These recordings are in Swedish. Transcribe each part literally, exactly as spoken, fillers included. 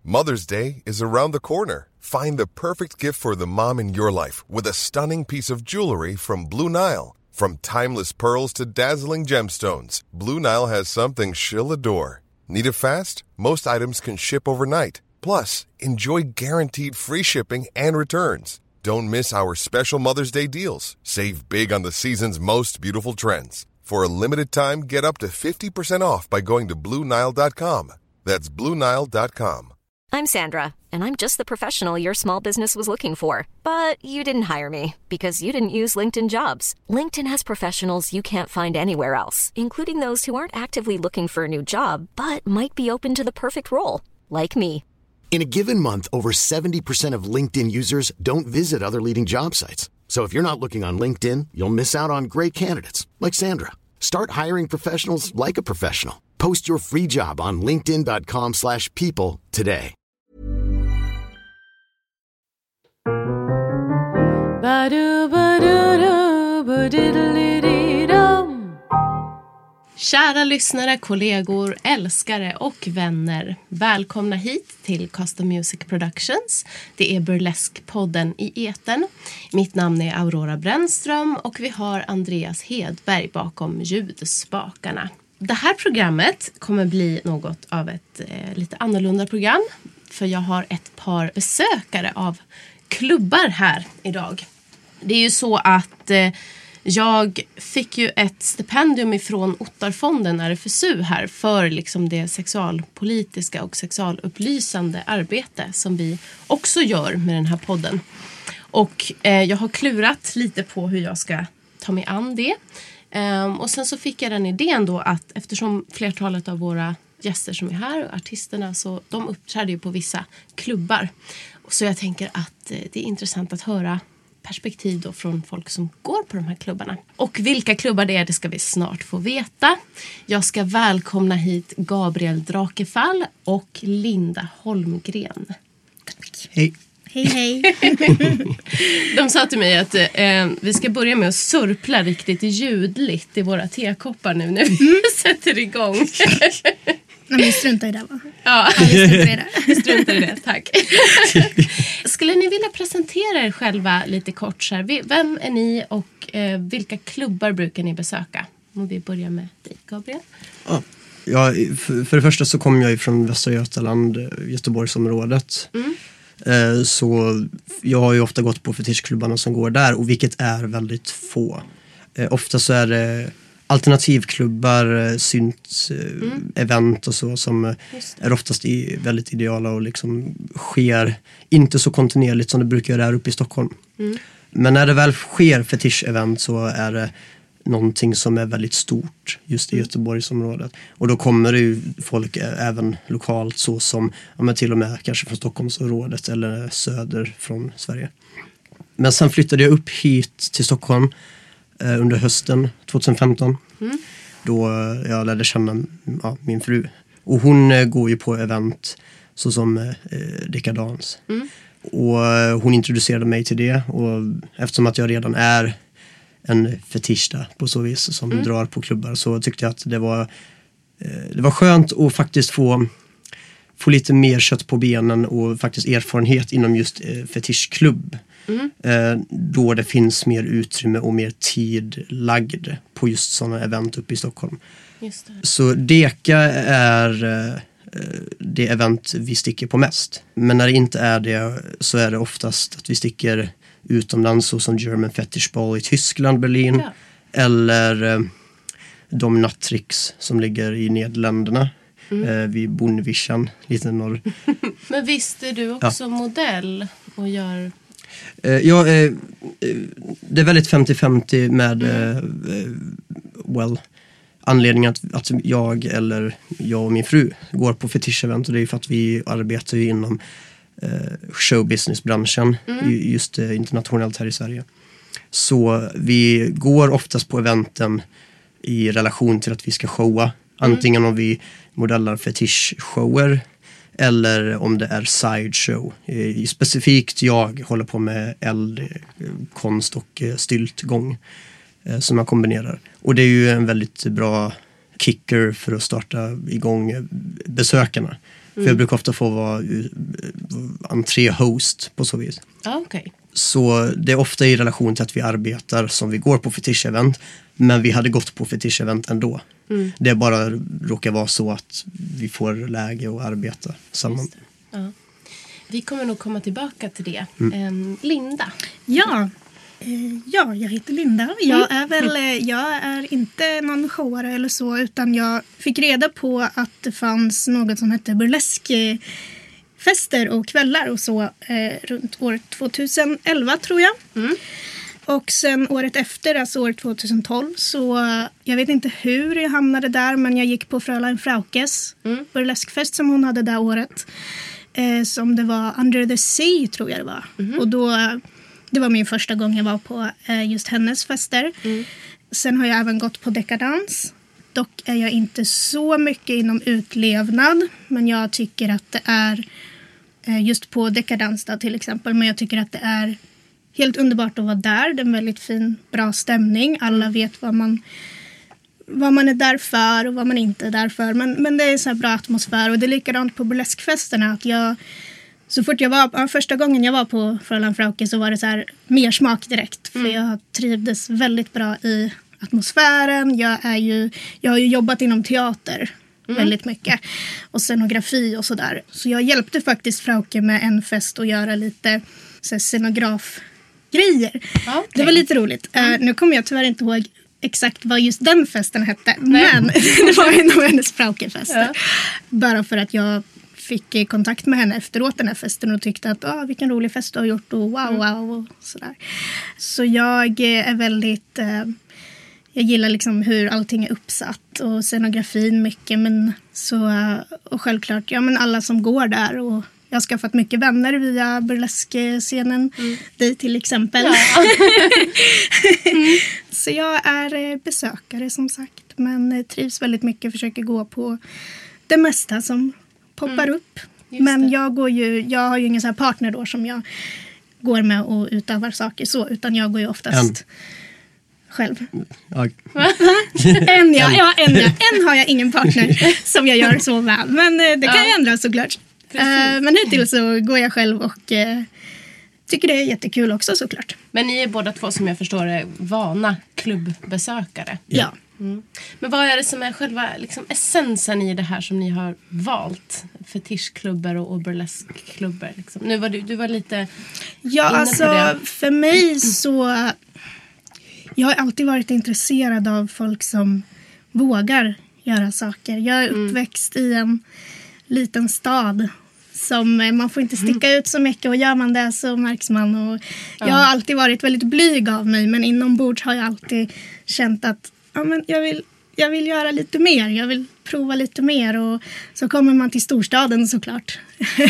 Mother's Day is around the corner. Find the perfect gift for the mom in your life with a stunning piece of jewelry from Blue Nile. From timeless pearls to dazzling gemstones, Blue Nile has something she'll adore. Need it fast? Most items can ship overnight. Plus, enjoy guaranteed free shipping and returns. Don't miss our special Mother's Day deals. Save big on the season's most beautiful trends. For a limited time, get up to fifty percent off by going to Blue Nile dot com. That's Blue Nile dot com. I'm Sandra, and I'm just the professional your small business was looking for. But you didn't hire me because you didn't use LinkedIn Jobs. LinkedIn has professionals you can't find anywhere else, including those who aren't actively looking for a new job, but might be open to the perfect role, like me. In a given month, over seventy percent of LinkedIn users don't visit other leading job sites. So if you're not looking on LinkedIn, you'll miss out on great candidates like Sandra. Start hiring professionals like a professional. Post your free job on linkedin dot com slash people today. Kära lyssnare, kollegor, älskare och vänner. Välkomna hit till Custom Music Productions. Det är Burlesque-podden i etern. Mitt namn är Aurora Brännström och vi har Andreas Hedberg bakom ljudspakarna. Det här programmet kommer bli något av ett eh, lite annorlunda program. För jag har ett par besökare av klubbar här idag. Det är ju så att... Eh, Jag fick ju ett stipendium ifrån Ottarfonden R F S U här för liksom det sexualpolitiska och sexualupplysande arbete som vi också gör med den här podden. Och eh, jag har klurat lite på hur jag ska ta mig an det. Um, och sen så fick jag den idén då att eftersom flertalet av våra gäster som är här, artisterna, så de uppträder ju på vissa klubbar. Så jag tänker att eh, det är intressant att höra perspektiv då från folk som går på de här klubbarna. Och vilka klubbar det är, det ska vi snart få veta. Jag ska välkomna hit Gabriel Drakefall och Linda Holmgren. Tack. Hej. Hej, hej. De sa till mig att eh, vi ska börja med att surpla riktigt ljudligt i våra tekoppar nu när vi mm. sätter igång. Nej, men strunta i det, va? Ja, ja vi struntar i det. Vi struntar i det, tack. Skulle ni vilja presentera er själva lite kort så här? Vem är ni och eh, vilka klubbar brukar ni besöka? Om vi börjar med dig, Gabriel. Ja, ja för, för det första så kommer jag från Västra Götaland, Göteborgsområdet. Mm. Eh, så jag har ju ofta gått på fetischklubbarna som går där, och vilket är väldigt få. Eh, ofta så är det alternativklubbar, synt, mm. event och så som är oftast i, väldigt ideala och liksom sker inte så kontinuerligt som det brukar göra här uppe i Stockholm. Mm. Men när det väl sker fetisch-event så är det någonting som är väldigt stort just i mm. Göteborgsområdet. Och då kommer det ju folk även lokalt så som ja, men till och med kanske från Stockholmsområdet eller söder från Sverige. Men sen flyttade jag upp hit till Stockholm under hösten tjugohundrafemton mm. då jag lärde känna ja, min fru. Och hon eh, går ju på event såsom eh, dekadans. Mm. Och eh, hon introducerade mig till det. Och eftersom att jag redan är en fetischta på så vis som mm. drar på klubbar, så tyckte jag att det var, eh, det var skönt att faktiskt få, få lite mer kött på benen och faktiskt erfarenhet inom just eh, fetischklubb. Mm. Eh, då det finns mer utrymme och mer tid lagd på just sådana event uppe i Stockholm. Just det. Så Deka är eh, det event vi sticker på mest. Men när det inte är det så är det oftast att vi sticker utomlands, så som German Fetish Ball i Tyskland, Berlin. Ja. Eller eh, de Natrix som ligger i Nederländerna. Mm. Eh, vid Bonnevischen, lite norr. Men visst är du också ja. modell och gör... Ja, det är väldigt femtio femtio med mm. well, anledningen att, att jag eller jag och min fru går på fetisch-event, och det är för att vi arbetar ju inom showbusiness-branschen mm. just internationellt här i Sverige. Så vi går oftast på eventen i relation till att vi ska showa. Antingen mm. om vi modellar fetisch-shower eller om det är sideshow. Eh, specifikt jag håller på med eldkonst och eh, styltgång eh, som jag kombinerar. Och det är ju en väldigt bra kicker för att starta igång besökarna. För jag brukar ofta få vara entré-host på så vis. Ah, okay. Så det är ofta i relation till att vi arbetar som vi går på fetisch-event. Men vi hade gått på fetisch-event ändå. Mm. Det bara råkar vara så att vi får läge att arbeta samman. Ja. Vi kommer nog komma tillbaka till det. Mm. Linda? Ja. Ja, jag heter Linda. Jag är väl, jag är inte någon showare eller så, utan jag fick reda på att det fanns något som hette burleskfester och kvällar och så eh, runt år tjugoelva tror jag. Mm. Och sen året efter, alltså år tjugotolv, så jag vet inte hur jag hamnade där, men jag gick på Fräulein Fraukes mm. burleskfest som hon hade det året. Eh, som det var Under the Sea tror jag det var. Mm. Och då... Det var min första gång jag var på eh, just hennes fester. Mm. Sen har jag även gått på dekadans. Dock är jag inte så mycket inom utlevnad. Men jag tycker att det är, eh, just på dekadans då, till exempel. Men jag tycker att det är helt underbart att vara där. Det är en väldigt fin, bra stämning. Alla vet vad man, vad man är där för och vad man inte är där för. Men, men det är så här bra atmosfär. Och det är likadant på burleskfesterna att jag... Så fort jag var, första gången jag var på Fräulein Frauke så var det så här mer smak direkt. För mm. jag trivdes väldigt bra i atmosfären. Jag, är ju, jag har ju jobbat inom teater mm. väldigt mycket. Och scenografi och sådär. Så jag hjälpte faktiskt Frauke med en fest att göra lite så här, scenografgrejer. Okay. Det var lite roligt. Mm. Uh, nu kommer jag tyvärr inte ihåg exakt vad just den festen hette. Nej. Men det var en av hennes Frauke-fester. Ja. Bara för att jag... fick kontakt med henne efteråt den här festen och tyckte att ah, vilken rolig fest du har gjort och wow, wow och sådär. Så jag är väldigt, eh, jag gillar liksom hur allting är uppsatt och scenografin mycket, men så, och självklart, ja men alla som går där, och jag har skaffat mycket vänner via burleskscenen, mm. dig till exempel. Ja. mm. Så jag är besökare som sagt, men trivs väldigt mycket, försöker gå på det mesta som poppar mm. upp. Men jag går ju, jag har ju ingen så här partner då som jag går med och utövar saker så, utan jag går ju oftast en. själv. Ja. en, ja, ja, en, ja. En har jag ingen partner som jag gör så med. Men det kan ja. ju ändras såklart. Uh, men hittills så går jag själv och uh, tycker det är jättekul också såklart. Men ni är båda två, som jag förstår det, vana klubbbesökare. Ja. Mm. Men vad är det som är själva liksom, essensen i det här som ni har valt? Fetischklubbar och, och burleskklubbar. Liksom. Nu var du, du var lite ja, inne alltså, på det. För mig så... Jag har alltid varit intresserad av folk som vågar göra saker. Jag är uppväxt mm. i en liten stad som man får inte sticka mm. ut så mycket, och gör man det så märks man. Och jag har alltid varit väldigt blyg av mig, men inombords har jag alltid känt att ja, men jag, vill, jag vill göra lite mer. Jag vill prova lite mer. Och så kommer man till storstaden såklart.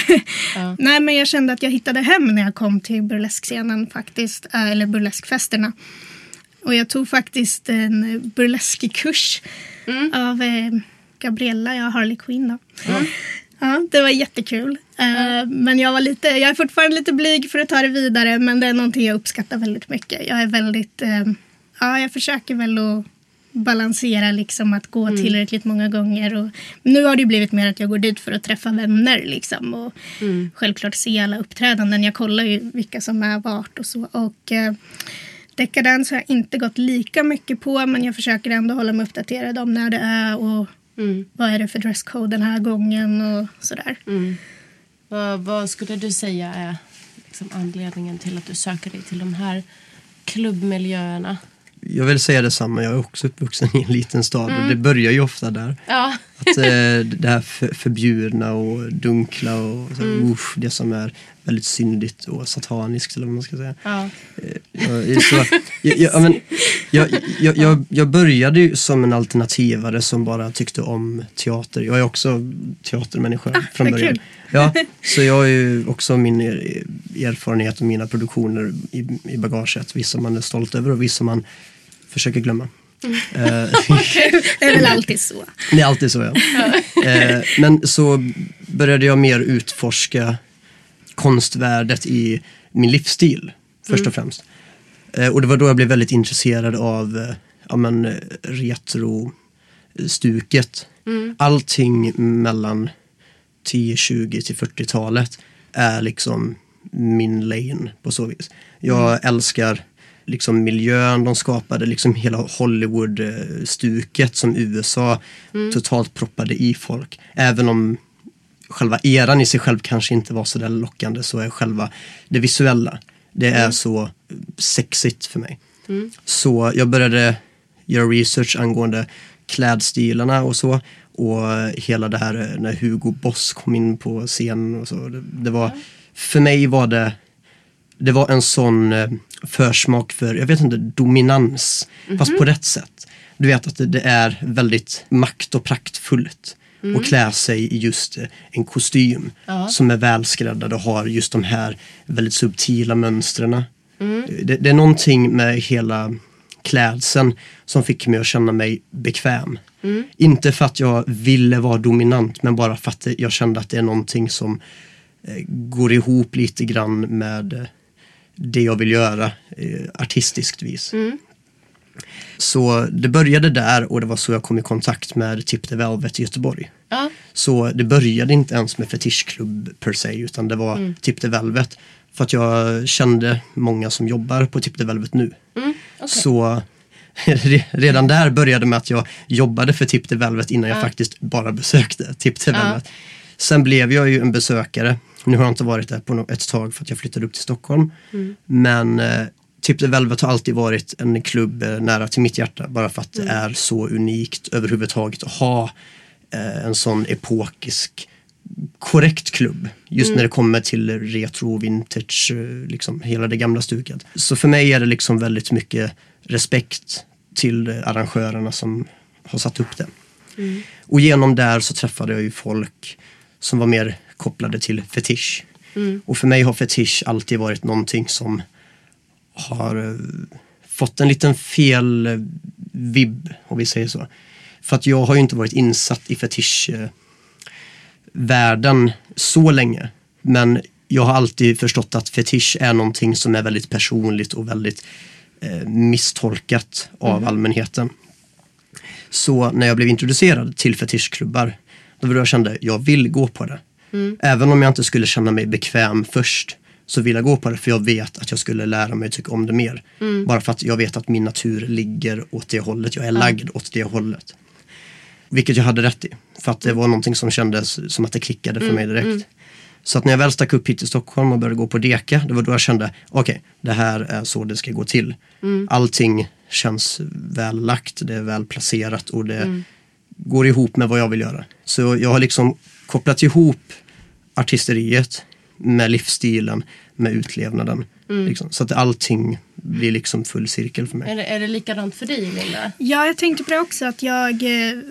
Ja. Nej, men jag kände att jag hittade hem när jag kom till burleskscenen faktiskt. Eller burleskfesterna. Och jag tog faktiskt en burleskkurs mm. av eh, Gabriella, jag Harley Quinn då. Mm. Ja, det var jättekul. Mm. Uh, men jag var lite, jag är fortfarande lite blyg för att ta det vidare. Men det är någonting jag uppskattar väldigt mycket. Jag är väldigt, uh, ja jag försöker väl att balansera liksom att gå mm. tillräckligt många gånger. Och nu har det blivit mer att jag går dit för att träffa vänner liksom. Och mm. självklart se alla uppträdanden. Jag kollar ju vilka som är vart och så. Och uh, dekadans har jag inte gått lika mycket på. Men jag försöker ändå hålla mig uppdaterad om när det är och mm. vad är det för dresscode den här gången och sådär. Mm. Vad, vad skulle du säga är liksom anledningen till att du söker dig till de här klubbmiljöerna? Jag vill säga detsamma. Jag är också uppvuxen i en liten stad mm. och det börjar ju ofta där. Ja. Att eh, det här för, förbjudna och dunkla och så, mm. usch, det som är väldigt syndigt och sataniskt eller vad man ska säga. Ja. Eh, så, jag, jag, men, jag, jag, jag, jag började ju som en alternativare som bara tyckte om teater. Jag är också teatermänniska ah, från början. Kul. Ja, så jag har ju också min erfarenhet och mina produktioner i, i bagaget. Vissa man är stolt över och vissa man försöker glömma. Mm. Okay. Det är väl alltid så. Det är alltid så, ja. eh, men så började jag mer utforska konstvärdet i min livsstil, först och främst. Eh, och det var då jag blev väldigt intresserad av eh, ja, men, retro-stuket. Mm. Allting mellan tio tjugo till fyrtiotalet är liksom min lane på så vis. Jag mm. älskar liksom miljön de skapade, liksom hela Hollywood-stuket som U S A mm. totalt proppade i folk. Även om själva eran i sig själv kanske inte var så där lockande, så är själva det visuella, det är mm. så sexigt för mig. Mm. Så jag började göra research angående klädstilarna och så, och hela det här när Hugo Boss kom in på scenen och så. Det, det var, mm. för mig var det det var en sån försmak för, jag vet inte, dominans, mm-hmm. fast på rätt sätt. Du vet att det, det är väldigt makt- och praktfullt mm. att klä sig i just en kostym ja. som är välskräddad och har just de här väldigt subtila mönstren. Mm. Det, det är någonting med hela klädseln som fick mig att känna mig bekväm. Mm. Inte för att jag ville vara dominant, men bara för att jag kände att det är någonting som eh, går ihop lite grann med eh, det jag vill göra eh, artistiskt vis. Mm. Så det började där, och det var så jag kom i kontakt med Tip the Velvet i Göteborg. Ja. Så det började inte ens med fetischklubb per se, utan det var mm. Tip the Velvet. För att jag kände många som jobbar på Tip the Velvet nu. Mm. Okay. Så redan där började med att jag jobbade för Tip the Velvet innan ja. jag faktiskt bara besökte Tip the Velvet. Ja. Sen blev jag ju en besökare. Nu har jag inte varit där på ett tag för att jag flyttade upp till Stockholm. Mm. Men eh, Tip the Velvet har alltid varit en klubb eh, nära till mitt hjärta. Bara för att mm. det är så unikt överhuvudtaget att ha eh, en sån epokisk, korrekt klubb. Just mm. när det kommer till retro, vintage, eh, liksom hela det gamla stuket. Så för mig är det liksom väldigt mycket respekt till eh, arrangörerna som har satt upp det. Mm. Och genom där så träffade jag ju folk som var mer kopplade till fetisch. Mm. Och för mig har fetisch alltid varit någonting som har uh, fått en liten fel uh, vibb, om vi säger så. För att jag har ju inte varit insatt i fetischvärlden uh, så länge. Men jag har alltid förstått att fetisch är någonting som är väldigt personligt och väldigt uh, misstolkat av mm. allmänheten. Så när jag blev introducerad till fetischklubbar, då var det jag kände, jag vill gå på det. Mm. Även om jag inte skulle känna mig bekväm först, så vill jag gå på det, för jag vet att jag skulle lära mig tycka om det mer. Mm. Bara för att jag vet att min natur ligger åt det hållet. Jag är mm. lagd åt det hållet. Vilket jag hade rätt i. För att det var någonting som kändes som att det klickade för mm. mig direkt. Mm. Så att när jag väl stack upp hit till Stockholm och började gå på Deka, det var då jag kände, okej, okay, det här är så det ska gå till. Mm. Allting känns väl lagt, det är väl placerat och det mm. går ihop med vad jag vill göra. Så jag har liksom kopplat ihop artisteriet med livsstilen, med utlevnaden. Mm. Liksom, så att allting blir liksom full cirkel för mig. Är det, är det likadant för dig, Linda? Ja, jag tänkte på det också, att jag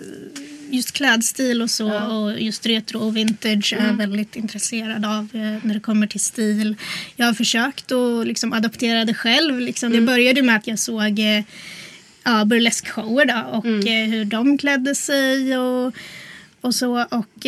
just klädstil och så ja. och just retro och vintage mm. är väldigt intresserad av när det kommer till stil. Jag har försökt att liksom adaptera det själv. Liksom. Mm. Det började med att jag såg ja, burleskshower då, och mm. hur de klädde sig och, och så. Och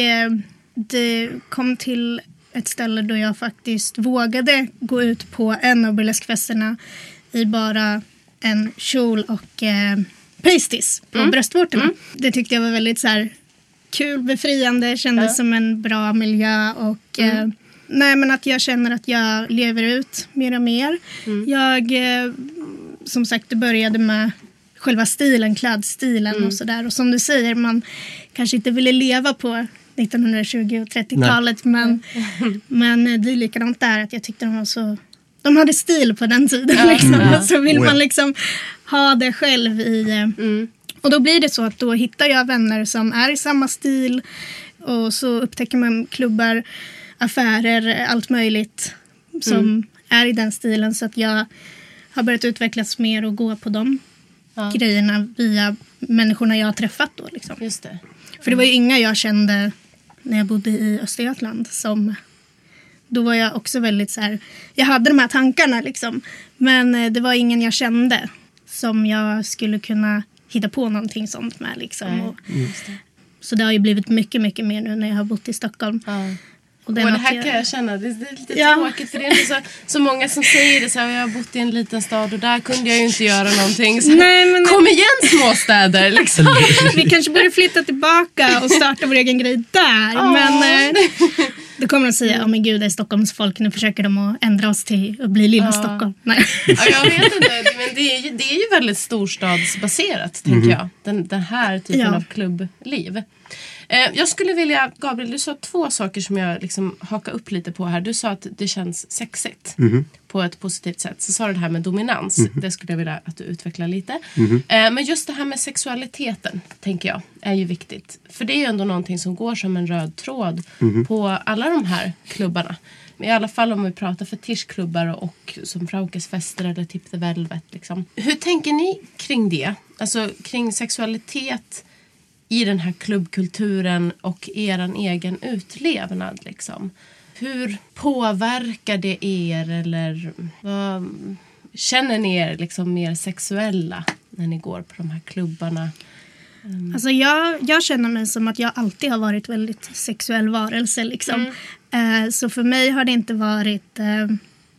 det kom till ett ställe då jag faktiskt vågade gå ut på en av burleskfesterna i bara en kjol och eh, pasties på mm. bröstvårtorna. Mm. Det tyckte jag var väldigt så här kul, befriande, kändes ja. som en bra miljö och mm. eh, nej, men att jag känner att jag lever ut mer och mer. Mm. Jag, eh, som sagt, det började med själva stilen, klädstilen mm. och sådär. Och som du säger, man kanske inte ville leva på nittonhundratjugo- och trettiotalet, men, mm. men det är likadant där, att jag tyckte de var så, de hade stil på den tiden ja. liksom. Mm. Så vill man liksom ha det själv i mm. och då blir det så att då hittar jag vänner som är i samma stil, och så upptäcker man klubbar, affärer, allt möjligt som mm. är i den stilen, så att jag har börjat utvecklas mer och gå på de ja. grejerna via människorna jag har träffat då liksom. Just det. För det var ju inga jag kände när jag bodde i Östergötland som, då var jag också väldigt så här, jag hade de här tankarna liksom, men det var ingen jag kände som jag skulle kunna hitta på någonting sånt med liksom. Och, mm. så det har ju blivit mycket, mycket mer nu när jag har bott i Stockholm. Mm. Och det, och det här jag... kan jag känna, det är lite ja. tråkigt för det är inte så, så många som säger det så här, jag har bott i en liten stad och där kunde jag ju inte göra någonting. Så, nej, men... Kom igen småstäder liksom. Vi kanske borde flytta tillbaka och starta vår egen grej där. Oh. Men eh, då kommer de att säga, ja oh, men gud det är Stockholms folk, nu försöker de att ändra oss till att bli lilla ja. Stockholm. Nej. Ja, jag vet inte, men det är ju, det är ju väldigt storstadsbaserat mm. tänker jag. Den, den här typen ja. av klubbliv. Jag skulle vilja, Gabriel, du sa två saker som jag liksom hakar upp lite på här. Du sa att det känns sexigt mm. på ett positivt sätt. Så sa du det här med dominans. Mm. Det skulle jag vilja att du utvecklar lite. Mm. Men just det här med sexualiteten, tänker jag, är ju viktigt. För det är ju ändå någonting som går som en röd tråd mm. på alla de här klubbarna. I alla fall om vi pratar fetischklubbar och, och som Fraukes fester eller Tip the Velvet. Liksom. Hur tänker ni kring det? Alltså kring sexualitet i den här klubbkulturen och eran egen utlevnad liksom. Hur påverkar det er eller vad, känner ni er liksom mer sexuella när ni går på de här klubbarna? Um. Alltså jag, jag känner mig som att jag alltid har varit väldigt sexuell varelse liksom. Mm. Uh, så för mig har det inte varit uh,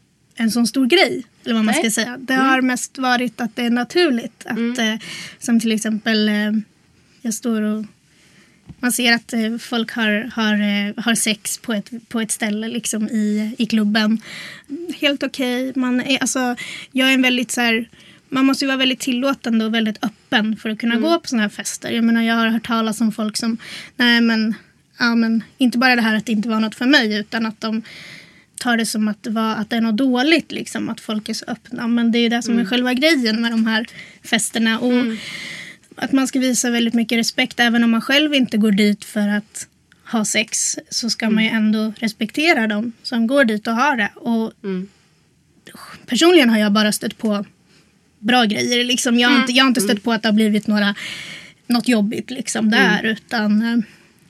en sån stor grej, eller vad man Nej. ska säga. Det mm. har mest varit att det är naturligt. Att, mm. uh, som till exempel... Uh, Jag står och man ser att eh, folk har, har, eh, har sex på ett, på ett ställe liksom i, i klubben. Helt okej. Okay. Man är, alltså, jag är en väldigt så här, man måste ju vara väldigt tillåtande och väldigt öppen för att kunna mm. gå på såna här fester. Jag menar, jag har hört talas om folk som, nej men, ja men, inte bara det här att det inte var något för mig, utan att de tar det som att det, var, att det är något dåligt liksom, att folk är så öppna. Men det är ju det som mm. är själva grejen med de här festerna. Och mm. att man ska visa väldigt mycket respekt. Även om man själv inte går dit för att ha sex, så ska mm. man ju ändå respektera dem som går dit och har det. Och mm. personligen har jag bara stött på bra grejer. Liksom. Jag, har mm. inte, jag har inte stött på att det har blivit några, något jobbigt liksom, där. Mm. Utan,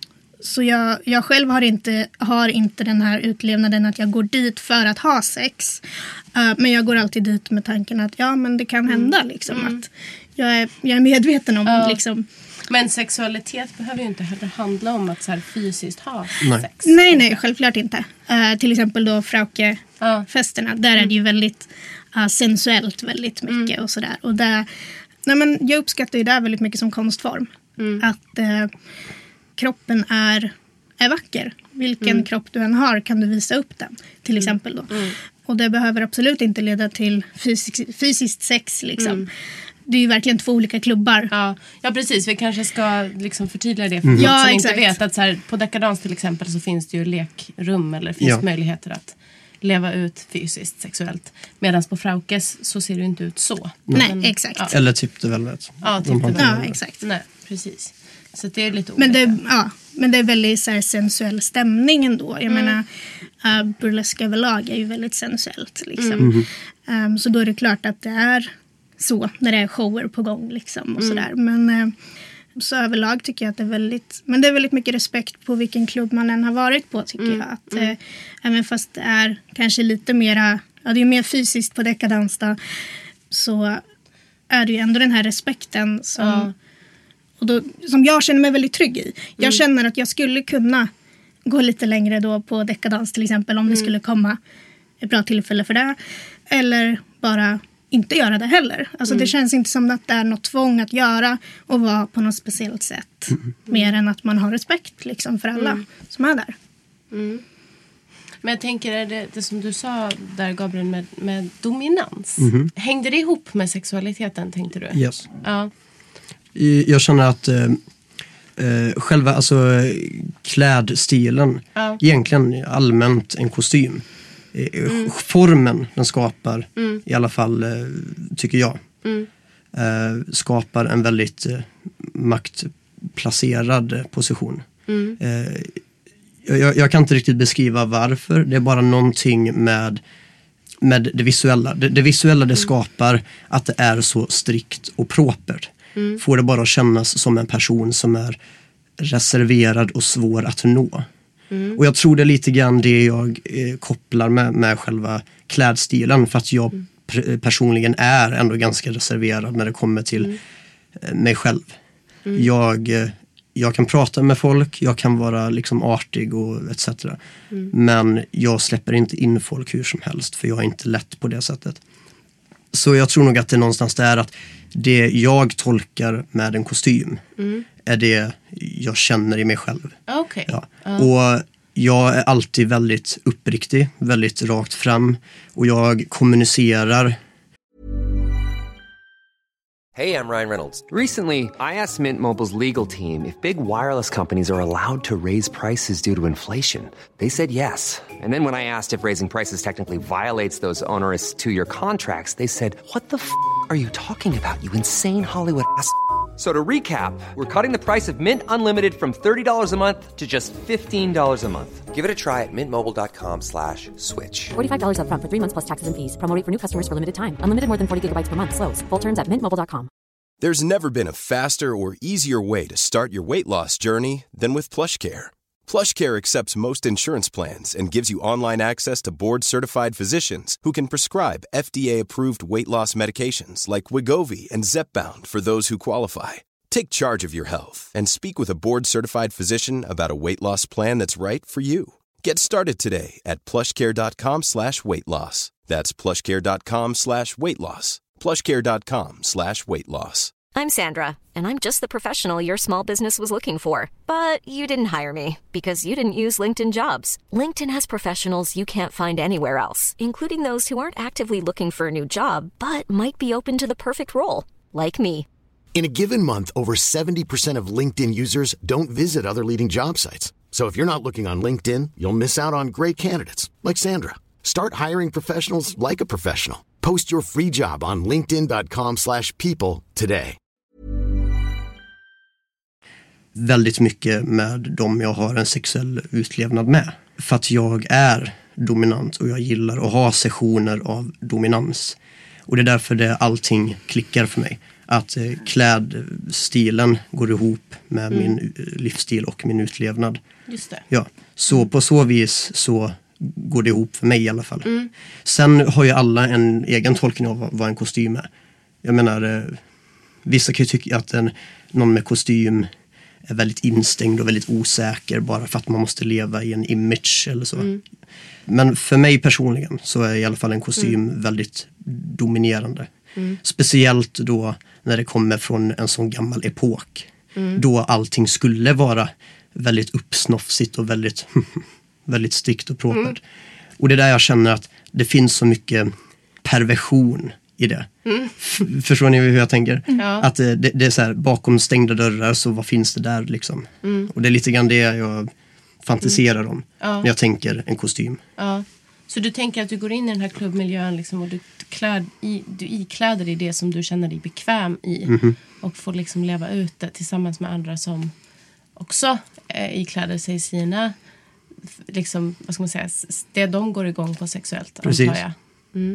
så jag, jag själv har inte, har inte den här utlevnaden att jag går dit för att ha sex. Uh, men jag går alltid dit med tanken att ja, men det kan hända. Liksom, mm. att Jag är, jag är medveten om ja. liksom. Men sexualitet behöver ju inte heller handla om att så här fysiskt ha nej. sex. Nej, nej, självklart inte. Uh, till exempel då Frauke-festerna. Ja. Där mm. är det ju väldigt uh, sensuellt väldigt mycket mm. och sådär. Och där, nej, men jag uppskattar ju det väldigt mycket som konstform. Mm. Att uh, kroppen är, är vacker. Vilken mm. kropp du än har kan du visa upp den. Till exempel då. Mm. Och det behöver absolut inte leda till fysisk, fysiskt sex liksom. Mm. Det är ju verkligen två olika klubbar. Ja, ja precis. Vi kanske ska liksom förtydliga det för mm. folk ja, som exakt. inte vet. Att så här, på Dekadans till exempel så finns det ju lekrum eller finns ja. möjligheter att leva ut fysiskt, sexuellt. Medan på Fraukes så ser det inte ut så. Nej, Men, exakt. Ja. Eller Tip the Velvet. Ja, Tip the Velvet. Ja, exakt. Nej, precis. Så det är lite olika. Men det, ja, men det är väldigt så här, sensuell stämning ändå. Jag mm. menar, uh, burlesk överlag är ju väldigt sensuellt. Liksom. Mm. Um, så då är det klart att det är så när det är shower på gång liksom och mm. sådär. Men eh, så överlag tycker jag att det är väldigt, men det är väldigt mycket respekt på vilken klubb man än har varit på tycker mm. jag. Att eh, även fast det är kanske lite mera, ja det är mer fysiskt på Dekadans då, så är det ju ändå den här respekten som, mm. och då, som jag känner mig väldigt trygg i. Jag mm. känner att jag skulle kunna gå lite längre då på Dekadans till exempel om mm. det skulle komma ett bra tillfälle för det. Eller bara inte göra det heller. Alltså mm. det känns inte som att det är något tvång att göra och vara på något speciellt sätt. Mm. Mer än att man har respekt liksom, för alla mm. som är där. Mm. Men jag tänker, är det, det som du sa där Gabriel med, med dominans. Mm. Hängde det ihop med sexualiteten, tänkte du? Yes. Ja. Jag känner att eh, själva alltså, klädstilen, ja. egentligen allmänt en kostym. Mm. Formen den skapar mm. i alla fall tycker jag mm. eh, skapar en väldigt eh, maktplacerad position. Mm. Eh, jag, jag kan inte riktigt beskriva varför. Det är bara någonting med, med det visuella. Det, det visuella det mm. skapar att det är så strikt och propert. Mm. Får det bara kännas som en person som är reserverad och svår att nå. Mm. Och jag tror det är lite grann det jag eh, kopplar med, med själva klädstilen. För att jag mm. pr- personligen är ändå ganska reserverad när det kommer till mm. eh, mig själv. Mm. Jag, eh, jag kan prata med folk, jag kan vara liksom artig och et cetera. Mm. Men jag släpper inte in folk hur som helst, för jag är inte lätt på det sättet. Så jag tror nog att det är någonstans där att det jag tolkar med en kostym mm. är det jag känner i mig själv. Okay. Ja. Uh. Och jag är alltid väldigt uppriktig, väldigt rakt fram, och jag kommunicerar. Hey, I'm Ryan Reynolds. Recently, I asked Mint Mobile's legal team if big wireless companies are allowed to raise prices due to inflation. They said yes. And then when I asked if raising prices technically violates those onerous two-year contracts, they said, "What the f*** are you talking about, you insane Hollywood ass?" So to recap, we're cutting the price of Mint Unlimited from thirty dollars a month to just fifteen dollars a month. Give it a try at mintmobile.com slash switch. forty-five dollars up front for three months plus taxes and fees. Promo rate for new customers for limited time. Unlimited more than forty gigabytes per month. Slows full terms at mint mobile dot com. There's never been a faster or easier way to start your weight loss journey than with PlushCare. PlushCare accepts most insurance plans and gives you online access to board-certified physicians who can prescribe F D A-approved weight loss medications like Wegovy and Zepbound for those who qualify. Take charge of your health and speak with a board-certified physician about a weight loss plan that's right for you. Get started today at plushcare.com slash weight loss. That's plushcare.com slash weight loss. plushcare.com slash weight loss. I'm Sandra, and I'm just the professional your small business was looking for. But you didn't hire me because you didn't use LinkedIn Jobs. LinkedIn has professionals you can't find anywhere else, including those who aren't actively looking for a new job, but might be open to the perfect role, like me. In a given month, over seventy percent of LinkedIn users don't visit other leading job sites. So if you're not looking on LinkedIn, you'll miss out on great candidates like Sandra. Start hiring professionals like a professional. Post your free job on linkedin.com slash people today. Väldigt mycket med dem jag har en sexuell utlevnad med. För att jag är dominant och jag gillar att ha sessioner av dominans. Och det är därför det allting klickar för mig. Att eh, klädstilen går ihop med mm. min livsstil och min utlevnad. Just det. Ja, så på så vis så går det ihop för mig i alla fall. Mm. Sen har ju alla en egen tolkning av vad en kostym är. Jag menar, eh, vissa kan ju tycka att en, någon med kostym är väldigt instängd och väldigt osäker bara för att man måste leva i en image eller så. Mm. Men för mig personligen så är i alla fall en kostym mm. väldigt dominerande. Mm. Speciellt då när det kommer från en sån gammal epok. Mm. Då allting skulle vara väldigt uppsnofsigt och väldigt, väldigt strikt och propert. Mm. Och det är där jag känner att det finns så mycket perversion i det. Mm. F- förstår ni hur jag tänker? Mm. Att det, det är så här, bakom stängda dörrar, så vad finns det där liksom? Mm. Och det är lite grann det jag fantiserar mm. om ja. när jag tänker en kostym. Ja. Så du tänker att du går in i den här klubbmiljön liksom, och du, kläd, i, du ikläder dig det som du känner dig bekväm i. Mm. Och får liksom leva ut det tillsammans med andra som också eh, ikläder sig sina, liksom, vad ska man säga, det de går igång på sexuellt. Precis. Antar jag. Mm.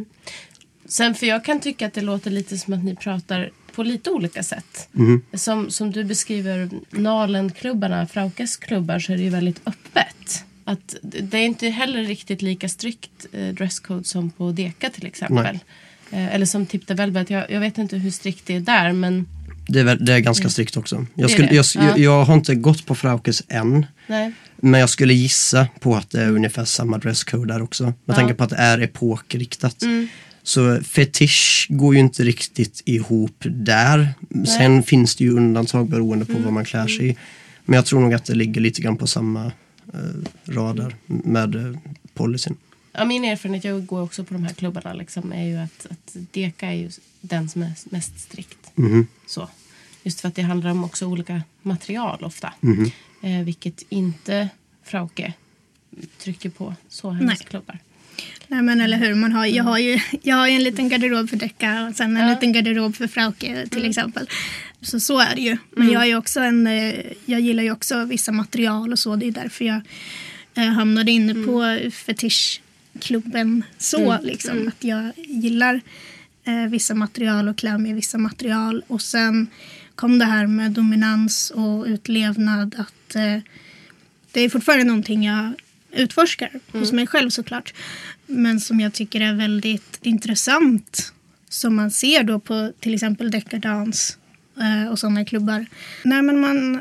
Sen för jag kan tycka att det låter lite som att ni pratar på lite olika sätt. Mm. Som, som du beskriver Nalenklubbarna, Fraukes klubbar, så är det ju väldigt öppet. Att det är inte heller riktigt lika strikt eh, dresscode som på Deka till exempel. Eh, eller som Tip the Velvet. Jag, jag vet inte hur strikt det är där, men... Det är, väl, det är ganska strikt också. Jag, skulle, jag, ja. jag, jag har inte gått på Fraukes än. Nej. Men jag skulle gissa på att det är ungefär samma dresscode där också. Med ja. tanke på att det är epokriktat. Mm. Så fetisch går ju inte riktigt ihop där. Nej. Sen finns det ju undantag beroende på mm. vad man klär sig i. Men jag tror nog att det ligger lite grann på samma eh, radar med eh, policyn. Ja, min erfarenhet, jag går också på de här klubbarna liksom, är ju att, att Deka är ju den som är mest strikt. Mm. Så. Just för att det handlar om också olika material ofta. Mm. Eh, vilket inte Frauke trycker på så hennes Nej. klubbar. Nej, men eller hur, man har, jag, har ju, jag har ju en liten garderob för Deka och sen en ja. liten garderob för Frauke till mm. exempel. Så så är det ju. Men mm. jag är ju också en, jag gillar ju också vissa material och så. Det är därför jag eh, hamnade inne mm. på fetischklubben så mm. liksom. Mm. Att jag gillar eh, vissa material och klär mig i vissa material. Och sen kom det här med dominans och utlevnad att eh, det är fortfarande någonting jag utforskar mm. hos mig själv såklart. Men som jag tycker är väldigt intressant. Som man ser då på till exempel Decadance eh, och sådana klubbar. Nej, men man,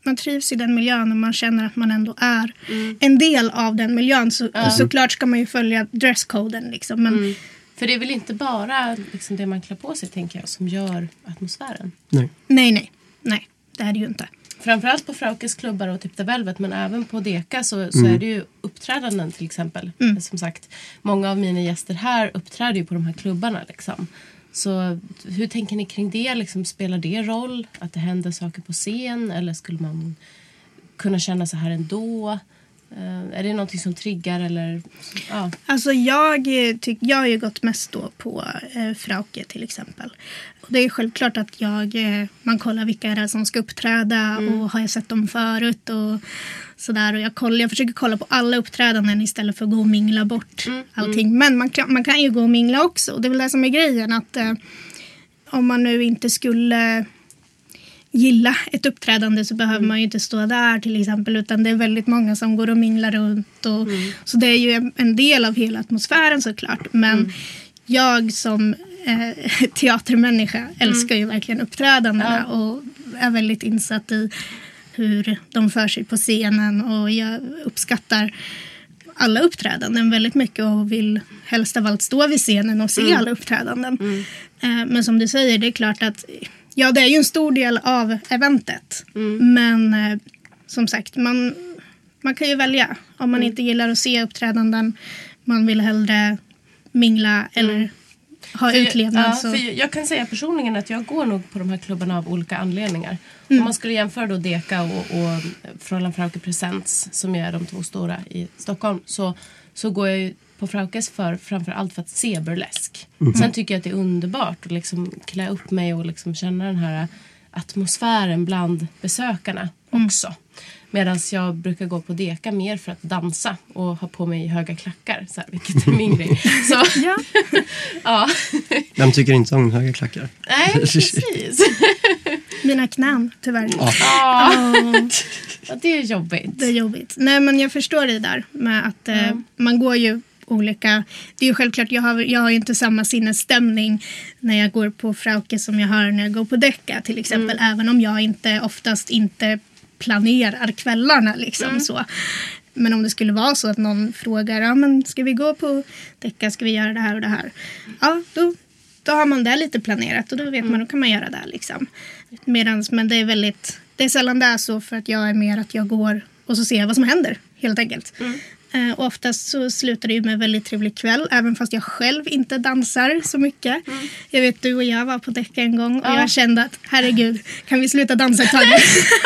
man trivs i den miljön och man känner att man ändå är mm. en del av den miljön. Så, mm. Såklart ska man ju följa dresscoden liksom. Men, mm. För det är väl inte bara liksom, det man klär på sig, tänker jag, som gör atmosfären? Nej. Nej, nej. Nej, det är det ju inte. Framförallt på Fraukes klubbar och typ The Velvet, men även på Deka så, så mm. är det ju uppträdanden till exempel. Mm. Som sagt, många av mina gäster här uppträder ju på de här klubbarna liksom. Så hur tänker ni kring det? Liksom, spelar det roll att det händer saker på scen? Eller skulle man kunna känna så här ändå? Uh, är det någonting som triggar? Eller, ja. Alltså jag, tyck, jag har ju gått mest då på eh, Frauke till exempel. Och det är självklart att jag, eh, man kollar vilka är det som ska uppträda mm. och har jag sett dem förut och sådär. Och jag, kollar, jag försöker kolla på alla uppträdanden istället för att gå och mingla bort mm. allting. Mm. Men man kan, man kan ju gå och mingla också. Och det är väl det som är grejen, att eh, om man nu inte skulle gilla ett uppträdande så behöver mm. man ju inte stå där till exempel, utan det är väldigt många som går och minglar runt och, mm. så det är ju en del av hela atmosfären såklart, men mm. jag som eh, teatermänniska älskar mm. ju verkligen uppträdandena ja. Och är väldigt insatt i hur de för sig på scenen, och jag uppskattar alla uppträdanden väldigt mycket och vill helst av allt stå vid scenen och se mm. alla uppträdanden. Mm. Eh, men som du säger, det är klart att ja, det är ju en stor del av eventet. Mm. Men eh, som sagt, man, man kan ju välja. Om man mm. inte gillar att se uppträdanden, man vill hellre mingla eller mm. ha för utlevnad. Jag, ja, så. För jag kan säga personligen att jag går nog på de här klubbarna av olika anledningar. Mm. Om man skulle jämföra då Deka och, och Fräulein Frauke Presents, som är de två stora i Stockholm, så, så går jag ju på Fraukes för framför allt för att se burlesk. Mm. Sen tycker jag att det är underbart att liksom klä upp mig och liksom känna den här atmosfären bland besökarna mm. också. Medan jag brukar gå på Deka mer för att dansa och ha på mig höga klackar, så här, vilket är min grej. Så, ja. ja. Vem tycker inte om höga klackar? Nej, precis. Mina knän, tyvärr. Ja. Oh. Ja, det är jobbigt. Det är jobbigt. Nej, men jag förstår det där med att eh, mm. man går ju olika. Det är ju självklart, jag har, jag har ju inte samma sinnesstämning när jag går på Frauke som jag har när jag går på Deka till exempel. Mm. Även om jag inte oftast inte planerar kvällarna liksom mm. så. Men om det skulle vara så att någon frågar, ja men ska vi gå på Deka, ska vi göra det här och det här? Ja, då, då har man det lite planerat och då vet mm. man, då kan man göra det liksom. Medans, men det är väldigt, det är sällan det är så, för att jag är mer att jag går och så ser jag vad som händer helt enkelt. Mm. Uh, och oftast så slutar det ju med en väldigt trevlig kväll, även fast jag själv inte dansar så mycket. Mm. Jag vet, du och jag var på Deka en gång och ja. jag kände att, herregud, kan vi sluta dansa ett tag? jag,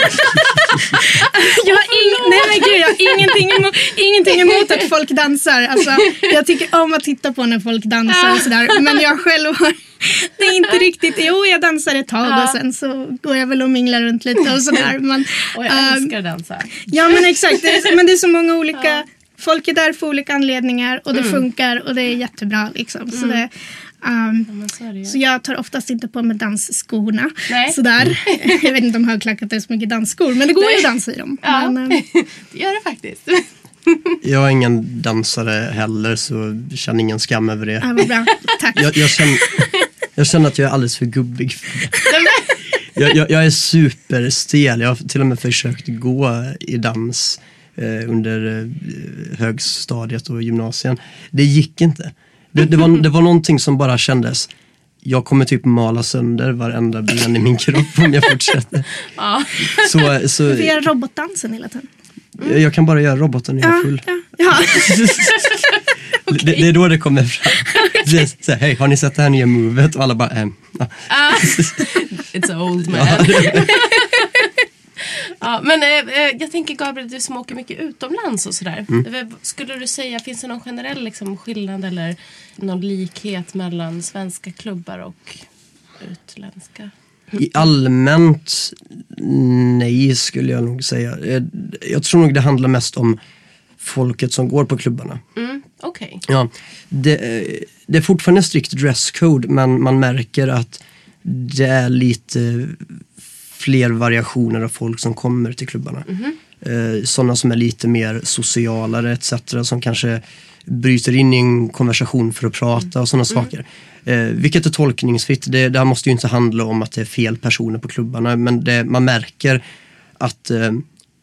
har ing- Nej, men gud, jag har ingenting emot, ingenting emot att folk dansar. Alltså, jag tycker om att titta på när folk dansar och sådär, men jag själv har det är inte riktigt, jo jag dansar ett tag ja. och sen så går jag väl och minglar runt lite och sådär. Men, och jag älskar att dansa. Ja, men exakt, det är, men det är så många olika ja. folk är där för olika anledningar och det mm. funkar och det är jättebra liksom. Mm. Så, det, um, ja, så, så jag tar oftast inte på mig dansskorna. Nej. Sådär. Jag vet inte om högklackat är så mycket dansskor, men det går ju att dansa i dem. Ja. Men, um, det gör det faktiskt. Jag är ingen dansare heller, så jag känner ingen skam över det. Ja, vad bra. Tack. Jag, jag, känner, jag känner att jag är alldeles för gubbig för det. jag, jag, jag är superstel. Jag har till och med försökt gå i dans under högstadiet och gymnasien. Det gick inte. Det, det, var, det var någonting som bara kändes, jag kommer typ mala sönder varenda ben i min kropp om jag fortsätter. Ja. Så, så, du får göra robotdansen hela tiden. Mm. Jag, jag kan bara göra roboten när jag är full. Ja, ja. Okay. det, det är då det kommer fram. Okay. Så, hej, har ni sett det här nya movet? Och alla bara, ehm. Ja. Uh, it's old man. Ja, men eh, jag tänker, Gabriel, du som åker mycket utomlands och sådär. Mm. Skulle du säga, finns det någon generell liksom, skillnad eller någon likhet mellan svenska klubbar och utländska? I allmänt nej, skulle jag nog säga. Jag, jag tror nog det handlar mest om folket som går på klubbarna. Mm, okej. Okay. Ja, det, det är fortfarande strikt dresscode, men man märker att det är lite fler variationer av folk som kommer till klubbarna. Mm-hmm. Eh, sådana som är lite mer socialare et cetera, som kanske bryter in i en konversation för att prata mm. och sådana mm. saker. Eh, vilket är tolkningsfritt. Det, det här måste ju inte handla om att det är fel personer på klubbarna, men det, man märker att eh,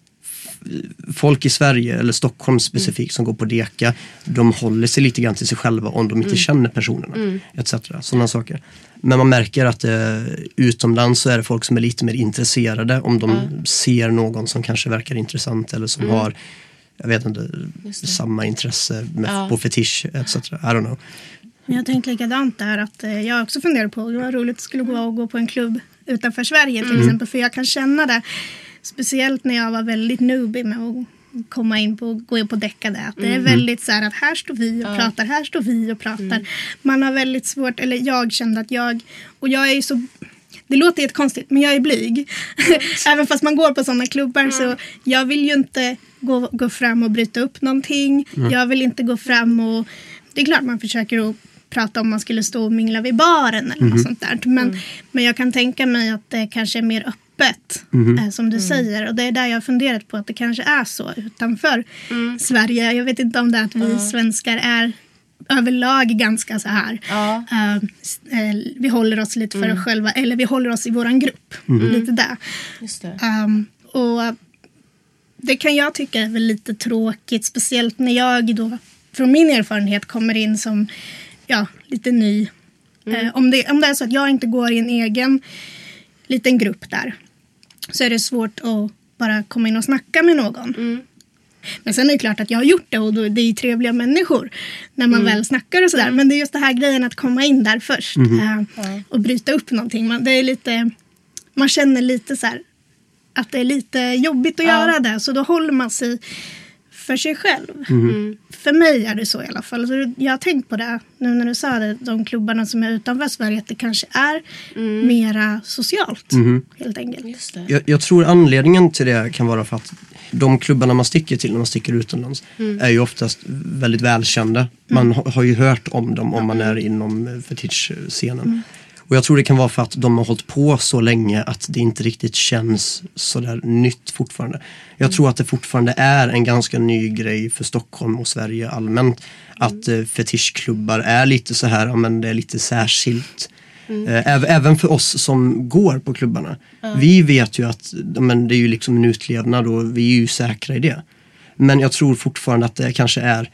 folk i Sverige eller Stockholm specifikt mm. som går på Deka, de håller sig lite grann till sig själva om de inte mm. känner personerna mm. et cetera. Sådana saker. Men man märker att eh, utomlands så är det folk som är lite mer intresserade om de mm. ser någon som kanske verkar intressant eller som mm. har, jag vet inte, samma intresse med, ja. på fetisch et cetera. I don't know. Jag tänkte likadant där att eh, jag också funderar på det var roligt skulle gå och gå på en klubb utanför Sverige till mm. exempel, för jag kan känna det speciellt när jag var väldigt newbie med att komma in på, gå in på Dekade, att det är väldigt så här att här står vi och ja. pratar, här står vi och pratar. Mm. Man har väldigt svårt, eller jag kände att jag, och jag är ju så, det låter helt konstigt, men jag är blyg. Mm. Även fast man går på sådana klubbar mm. så jag vill ju inte gå, gå fram och bryta upp någonting. Mm. Jag vill inte gå fram och, det är klart man försöker att prata om man skulle stå och mingla vid baren eller mm. något sånt där. Men, mm. men jag kan tänka mig att det kanske är mer öppet. Mm. Eh, som du mm. säger, och det är där jag har funderat på att det kanske är så utanför mm. Sverige. Jag vet inte om det är att vi mm. svenskar är överlag ganska så här ja. uh, uh, vi håller oss lite för mm. oss själva, eller vi håller oss i våran grupp mm. lite där. Just det. Um, och det kan jag tycka är väl lite tråkigt, speciellt när jag då från min erfarenhet kommer in som ja, lite ny. Mm. Uh, om, det, om det är så att jag inte går i en egen liten grupp där, så är det svårt att bara komma in och snacka med någon. Mm. Men sen är det klart att jag har gjort det, och då, det är ju trevliga människor när man mm. väl snackar och sådär. Mm. Men det är just det här grejen att komma in där först mm. äh, mm. och bryta upp någonting. Man, det är lite, man känner lite så här att det är lite jobbigt att ja. göra det, så då håller man sig för sig själv. Mm. För mig är det så i alla fall. Så jag har tänkt på det nu när du sa det, de klubbarna som är utanför Sverige, att det kanske är mm. mera socialt mm. helt enkelt. Just det. Jag, jag tror anledningen till det kan vara för att de klubbarna man sticker till när man sticker utomlands mm. är ju oftast väldigt välkända. Man mm. har, har ju hört om dem om man är inom fetisch-scenen. Mm. Och jag tror det kan vara för att de har hållit på så länge att det inte riktigt känns så där nytt fortfarande. Jag mm. tror att det fortfarande är en ganska ny grej för Stockholm och Sverige allmänt. Mm. Att eh, fetischklubbar är lite så här, men det är lite särskilt. Mm. Eh, även för oss som går på klubbarna. Mm. Vi vet ju att men det är ju liksom en utlevnad och vi är ju säkra i det. Men jag tror fortfarande att det kanske är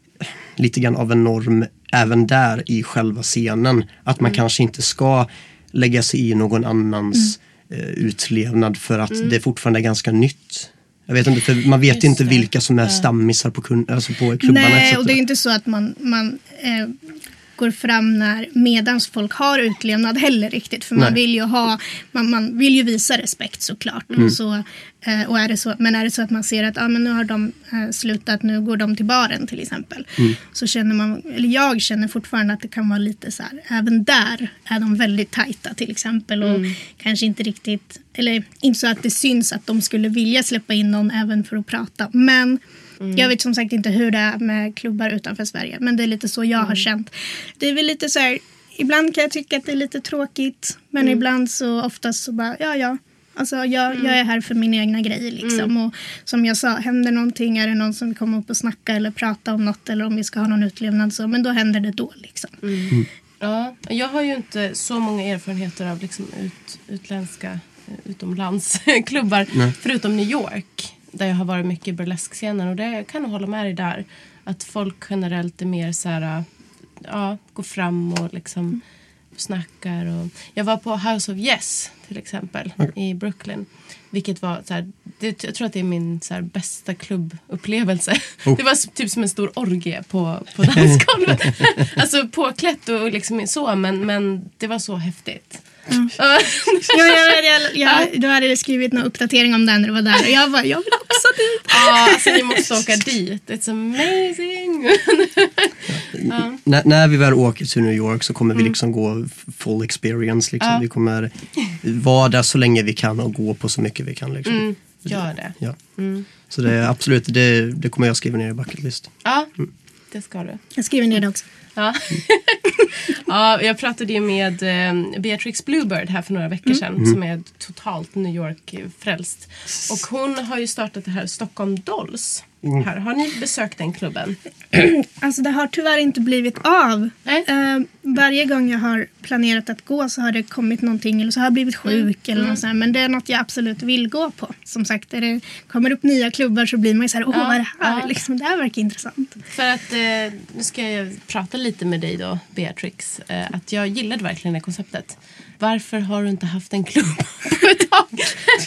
lite grann av en norm även där i själva scenen. Att man mm. kanske inte ska lägga sig i någon annans mm. eh, utlevnad för att mm. det fortfarande är ganska nytt. Jag vet inte, för man vet Just inte det. vilka som är stammisar på, kun- alltså på klubbarna. Nej, och det är inte så att man, man eh, går fram när medans folk har utlevnad heller riktigt. För man vill ju ha, man, man vill ju visa respekt såklart. Mm. Så, eh, och är det så, men är det så att man ser att ah, men nu har de eh, slutat, nu går de till baren till exempel. Mm. Så känner man, eller jag känner fortfarande att det kan vara lite så här, även där är de väldigt tajta till exempel. Och mm. kanske inte riktigt, eller inte så att det syns att de skulle vilja släppa in någon även för att prata. Men Mm. jag vet som sagt inte hur det är med klubbar utanför Sverige. Men det är lite så jag mm. har känt. Det är väl lite så här, ibland kan jag tycka att det är lite tråkigt. Men mm. ibland så oftast så bara, ja ja. Alltså jag, mm. jag är här för min egna grej liksom. Mm. Och som jag sa, händer någonting, är det någon som vill komma upp och snacka eller prata om något. Eller om vi ska ha någon utlevnad så, men då händer det då liksom. Mm. Mm. Ja, jag har ju inte så många erfarenheter av liksom ut, utländska, utomlandsklubbar. Nej. Förutom New York. Där jag har varit mycket i burleskscenen. Och det kan jag hålla med dig där. Att folk generellt är mer så här, ja, går fram och liksom mm. snackar. Och jag var på House of Yes till exempel okay. i Brooklyn. Vilket var så här, det, jag tror att det är min så här, bästa klubbupplevelse. Oh. Det var typ som en stor orgie på, på dansgolvet. Alltså påklätt och liksom så. Men, men det var så häftigt. Mm. ja, jag, jag, jag, du hade skrivit någon uppdatering om den när du var där. Och jag bara, jag vill också dit. Ja, alltså ni måste åka dit. It's amazing. ja. N- när vi väl åker till New York så kommer mm. vi liksom gå full experience liksom. Ja. Vi kommer vara där så länge vi kan och gå på så mycket vi kan liksom. Mm. Gör det. Ja. Mm. Så det är absolut, det, det kommer jag skriva ner i bucket list. Ja, mm. det ska du. Jag skriver ner det också. Ja. Ja, jag pratade ju med eh, Beatrix Bluebird här för några veckor sedan mm. som är totalt New York-frälst. Och hon har ju startat det här Stockholm Dolls. Mm. Här. Har ni besökt den klubben? Alltså det har tyvärr inte blivit av. Uh, varje gång jag har planerat att gå så har det kommit någonting eller så har jag blivit sjuk mm. eller något sånt. Men det är något jag absolut vill gå på. Som sagt, när det kommer upp nya klubbar så blir man ju så här, åh ja, vad är det här? Ja. Liksom, det här verkar intressant. För att, eh, nu ska jag prata lite med dig då, Beatrix. Eh, att jag gillade verkligen det konceptet. Varför har du inte haft en klubb på ett tag?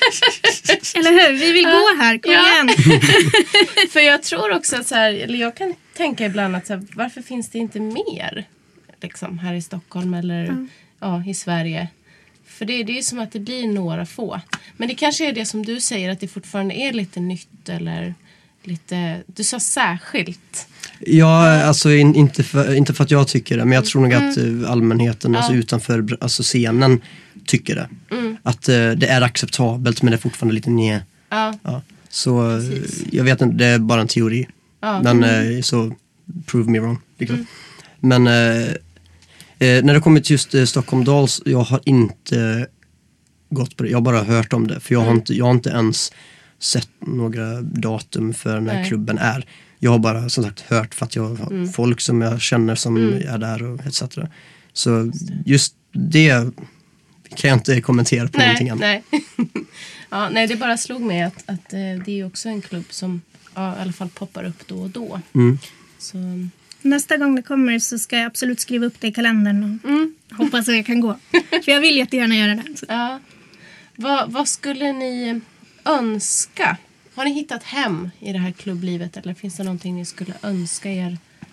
Eller hur? Vi vill gå här, kom ja. igen. För jag tror också att så här, eller jag kan tänka ibland att så här, varför finns det inte mer liksom, här i Stockholm eller mm. ja, i Sverige? För det, det är som att det blir några få. Men det kanske är det som du säger, att det fortfarande är lite nytt eller lite, du sa särskilt. Ja, alltså in, inte, för, inte för att jag tycker det, men jag tror nog att mm. allmänheten ja. alltså utanför alltså scenen tycker det. Mm. Att uh, det är acceptabelt, men det är fortfarande lite nä. Ja. Ja. Så precis. Jag vet inte, det är bara en teori. Ja. Men mm. uh, så prove me wrong. Liksom. Mm. Men uh, uh, när det kommer till just uh, Stockholm Dolls, jag har inte gått på det. Jag har bara hört om det. För jag, mm. har, inte, jag har inte ens sett några datum för den här Nej. klubben är. Jag har bara som sagt hört för att jag har mm. folk som jag känner som mm. är där och et cetera. Så just det kan jag inte kommentera på nej, någonting annat. Nej. Ja, nej, det bara slog mig att, att det är också en klubb som ja, i alla fall poppar upp då och då. Mm. Så. Nästa gång det kommer så ska jag absolut skriva upp det i kalendern och mm. hoppas att jag kan gå. För jag vill jättegärna göra det. Så. Ja. Vad, vad skulle ni önska? Har ni hittat hem i det här klubblivet? Eller finns det någonting ni skulle önska er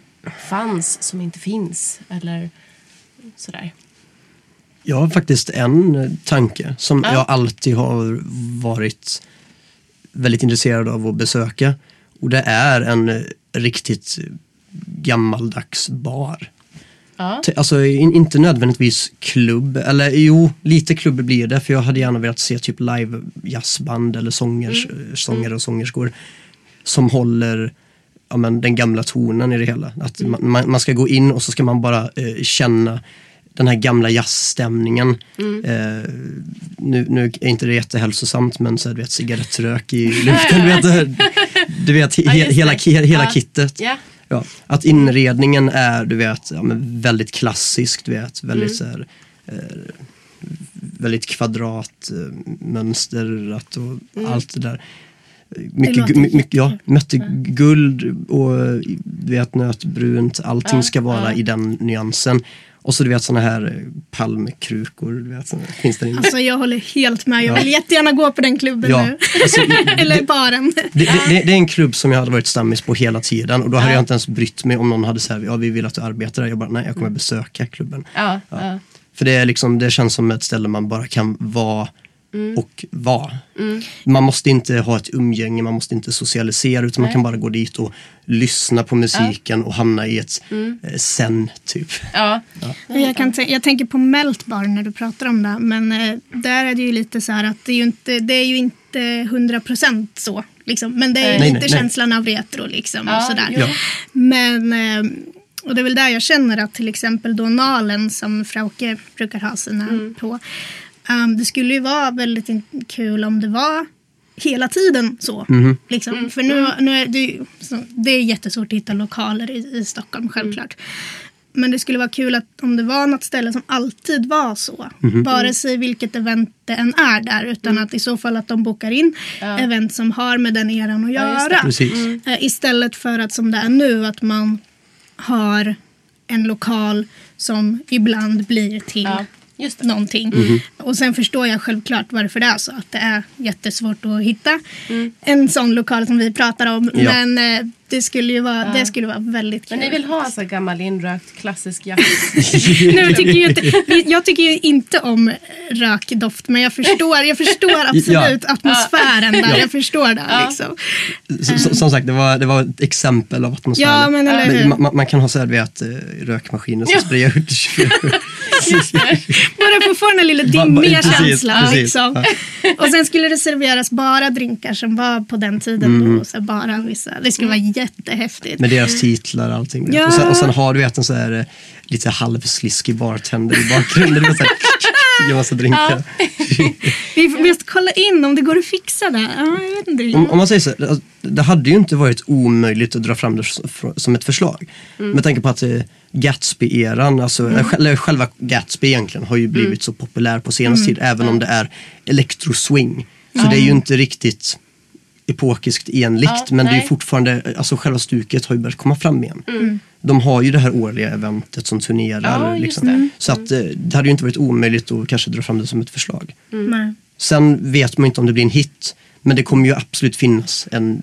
fanns som inte finns? Eller sådär? Jag har faktiskt en tanke som ja. jag alltid har varit väldigt intresserad av att besöka. Och det är en riktigt gammaldags bar. Ja. Alltså in, inte nödvändigtvis klubb. Eller jo, lite klubb blir det. För jag hade gärna velat se typ live jazzband eller sångers, mm. sångare och sångerskor som håller ja, men, den gamla tonen i det hela. Att mm. man, man ska gå in och så ska man bara eh, känna den här gamla jazzstämningen. Mm. Eh, nu, nu är inte det jättehälsosamt, men så du vet, cigarettrök i luften. du vet, du vet he, he, hela, he, hela ja. kittet. Yeah. Ja, att inredningen är, du vet, ja, men väldigt klassisk, du vet, väldigt mm. så här, eh, väldigt kvadratmönsterat och mm. allt det där. Mycket, det mycket, ja, mycket guld och du vet, nötbrunt, allting ja, ska vara ja. i den nyansen. Och så du vet såna här palmkrukor, du vet, så finns det. Alltså jag håller helt med, jag vill ja. jättegärna gå på den klubben ja. nu. Alltså, eller baren. Det, det, det, det är en klubb som jag hade varit stammis på hela tiden. Och då hade ja. jag inte ens brytt mig om någon hade sagt, ja vi vill att du arbetar där. Jag bara, nej jag kommer besöka klubben. Ja, ja. Ja. För det, är liksom, det känns som ett ställe man bara kan vara mm. och vara. Mm. Man måste inte ha ett umgänge, man måste inte socialisera, utan nej. man kan bara gå dit och lyssna på musiken ja. och hamna i ett mm. eh, sen typ. Ja. Ja. Jag, kan t- jag tänker på Meltbar när du pratar om det, men eh, där är det ju lite så här att det är ju inte, det är ju inte hundra procent så liksom, men det är ju nej, lite nej, känslan nej. av retro liksom ja, och sådär. Ja. Men eh, och det är väl där jag känner att till exempel då Nalen som Frauke brukar ha sina mm. på. Um, det skulle ju vara väldigt in- kul om det var hela tiden så. Mm. Liksom. Mm. För nu, nu är det, så, det är jättesvårt att hitta lokaler i, i Stockholm, självklart. Mm. Men det skulle vara kul att om det var något ställe som alltid var så. Mm. Vare sig vilket event det än är där. Utan mm. att i så fall att de bokar in ja. event som har med den eran att göra. Ja, mm. uh, istället för att som det är nu att man har en lokal som ibland blir till... Ja. Just det. Någonting. Mm. Och sen förstår jag självklart varför det är så. Att det är jättesvårt att hitta mm. en sån lokal som vi pratar om. Ja. Men eh, det skulle ju vara, ja. det skulle vara väldigt kul. Men ni vill ha så gammal inrökt klassisk jazz? Nej, tycker ju inte, jag tycker ju inte om rökdoft. Men jag förstår, jag förstår absolut ja. atmosfären där. Ja. Jag förstår det ja. liksom. Som, som sagt, det var, det var ett exempel av atmosfären. Ja, men eller hur? Man, man kan ha så här, vet, rökmaskiner som ja. sprayar ut. Bara för att få den här lilla dimman mer precis, känsla precis, liksom. Ja. Och sen skulle det serveras bara drinkar som var på den tiden mm. då, så bara vissa. Det skulle vara jättehäftigt. Med deras titlar och allting. Ja. Och, sen, och sen har du vet en så här lite halvsliskig bartender i bakgrunden. Det är så här, jag måste drinka. Ja. Vi måste kolla in om det går att fixa det. Ja, jag vet inte. Om, om man säger så, det hade ju inte varit omöjligt att dra fram det som ett förslag. Mm. Med tanke på att Gatsby-eran, alltså mm. eller själva Gatsby egentligen har ju blivit mm. så populär på senaste mm. tid, även mm. om det är electro-swing. Så mm. det är ju inte riktigt epokiskt enligt, ja, men nej. Det är fortfarande, alltså själva stuket har ju börjat komma fram igen. Mm. De har ju det här årliga eventet som turnerar. Ja, liksom. mm. Så att det hade ju inte varit omöjligt att kanske dra fram det som ett förslag. Mm. Sen vet man inte om det blir en hit, men det kommer ju absolut finnas en,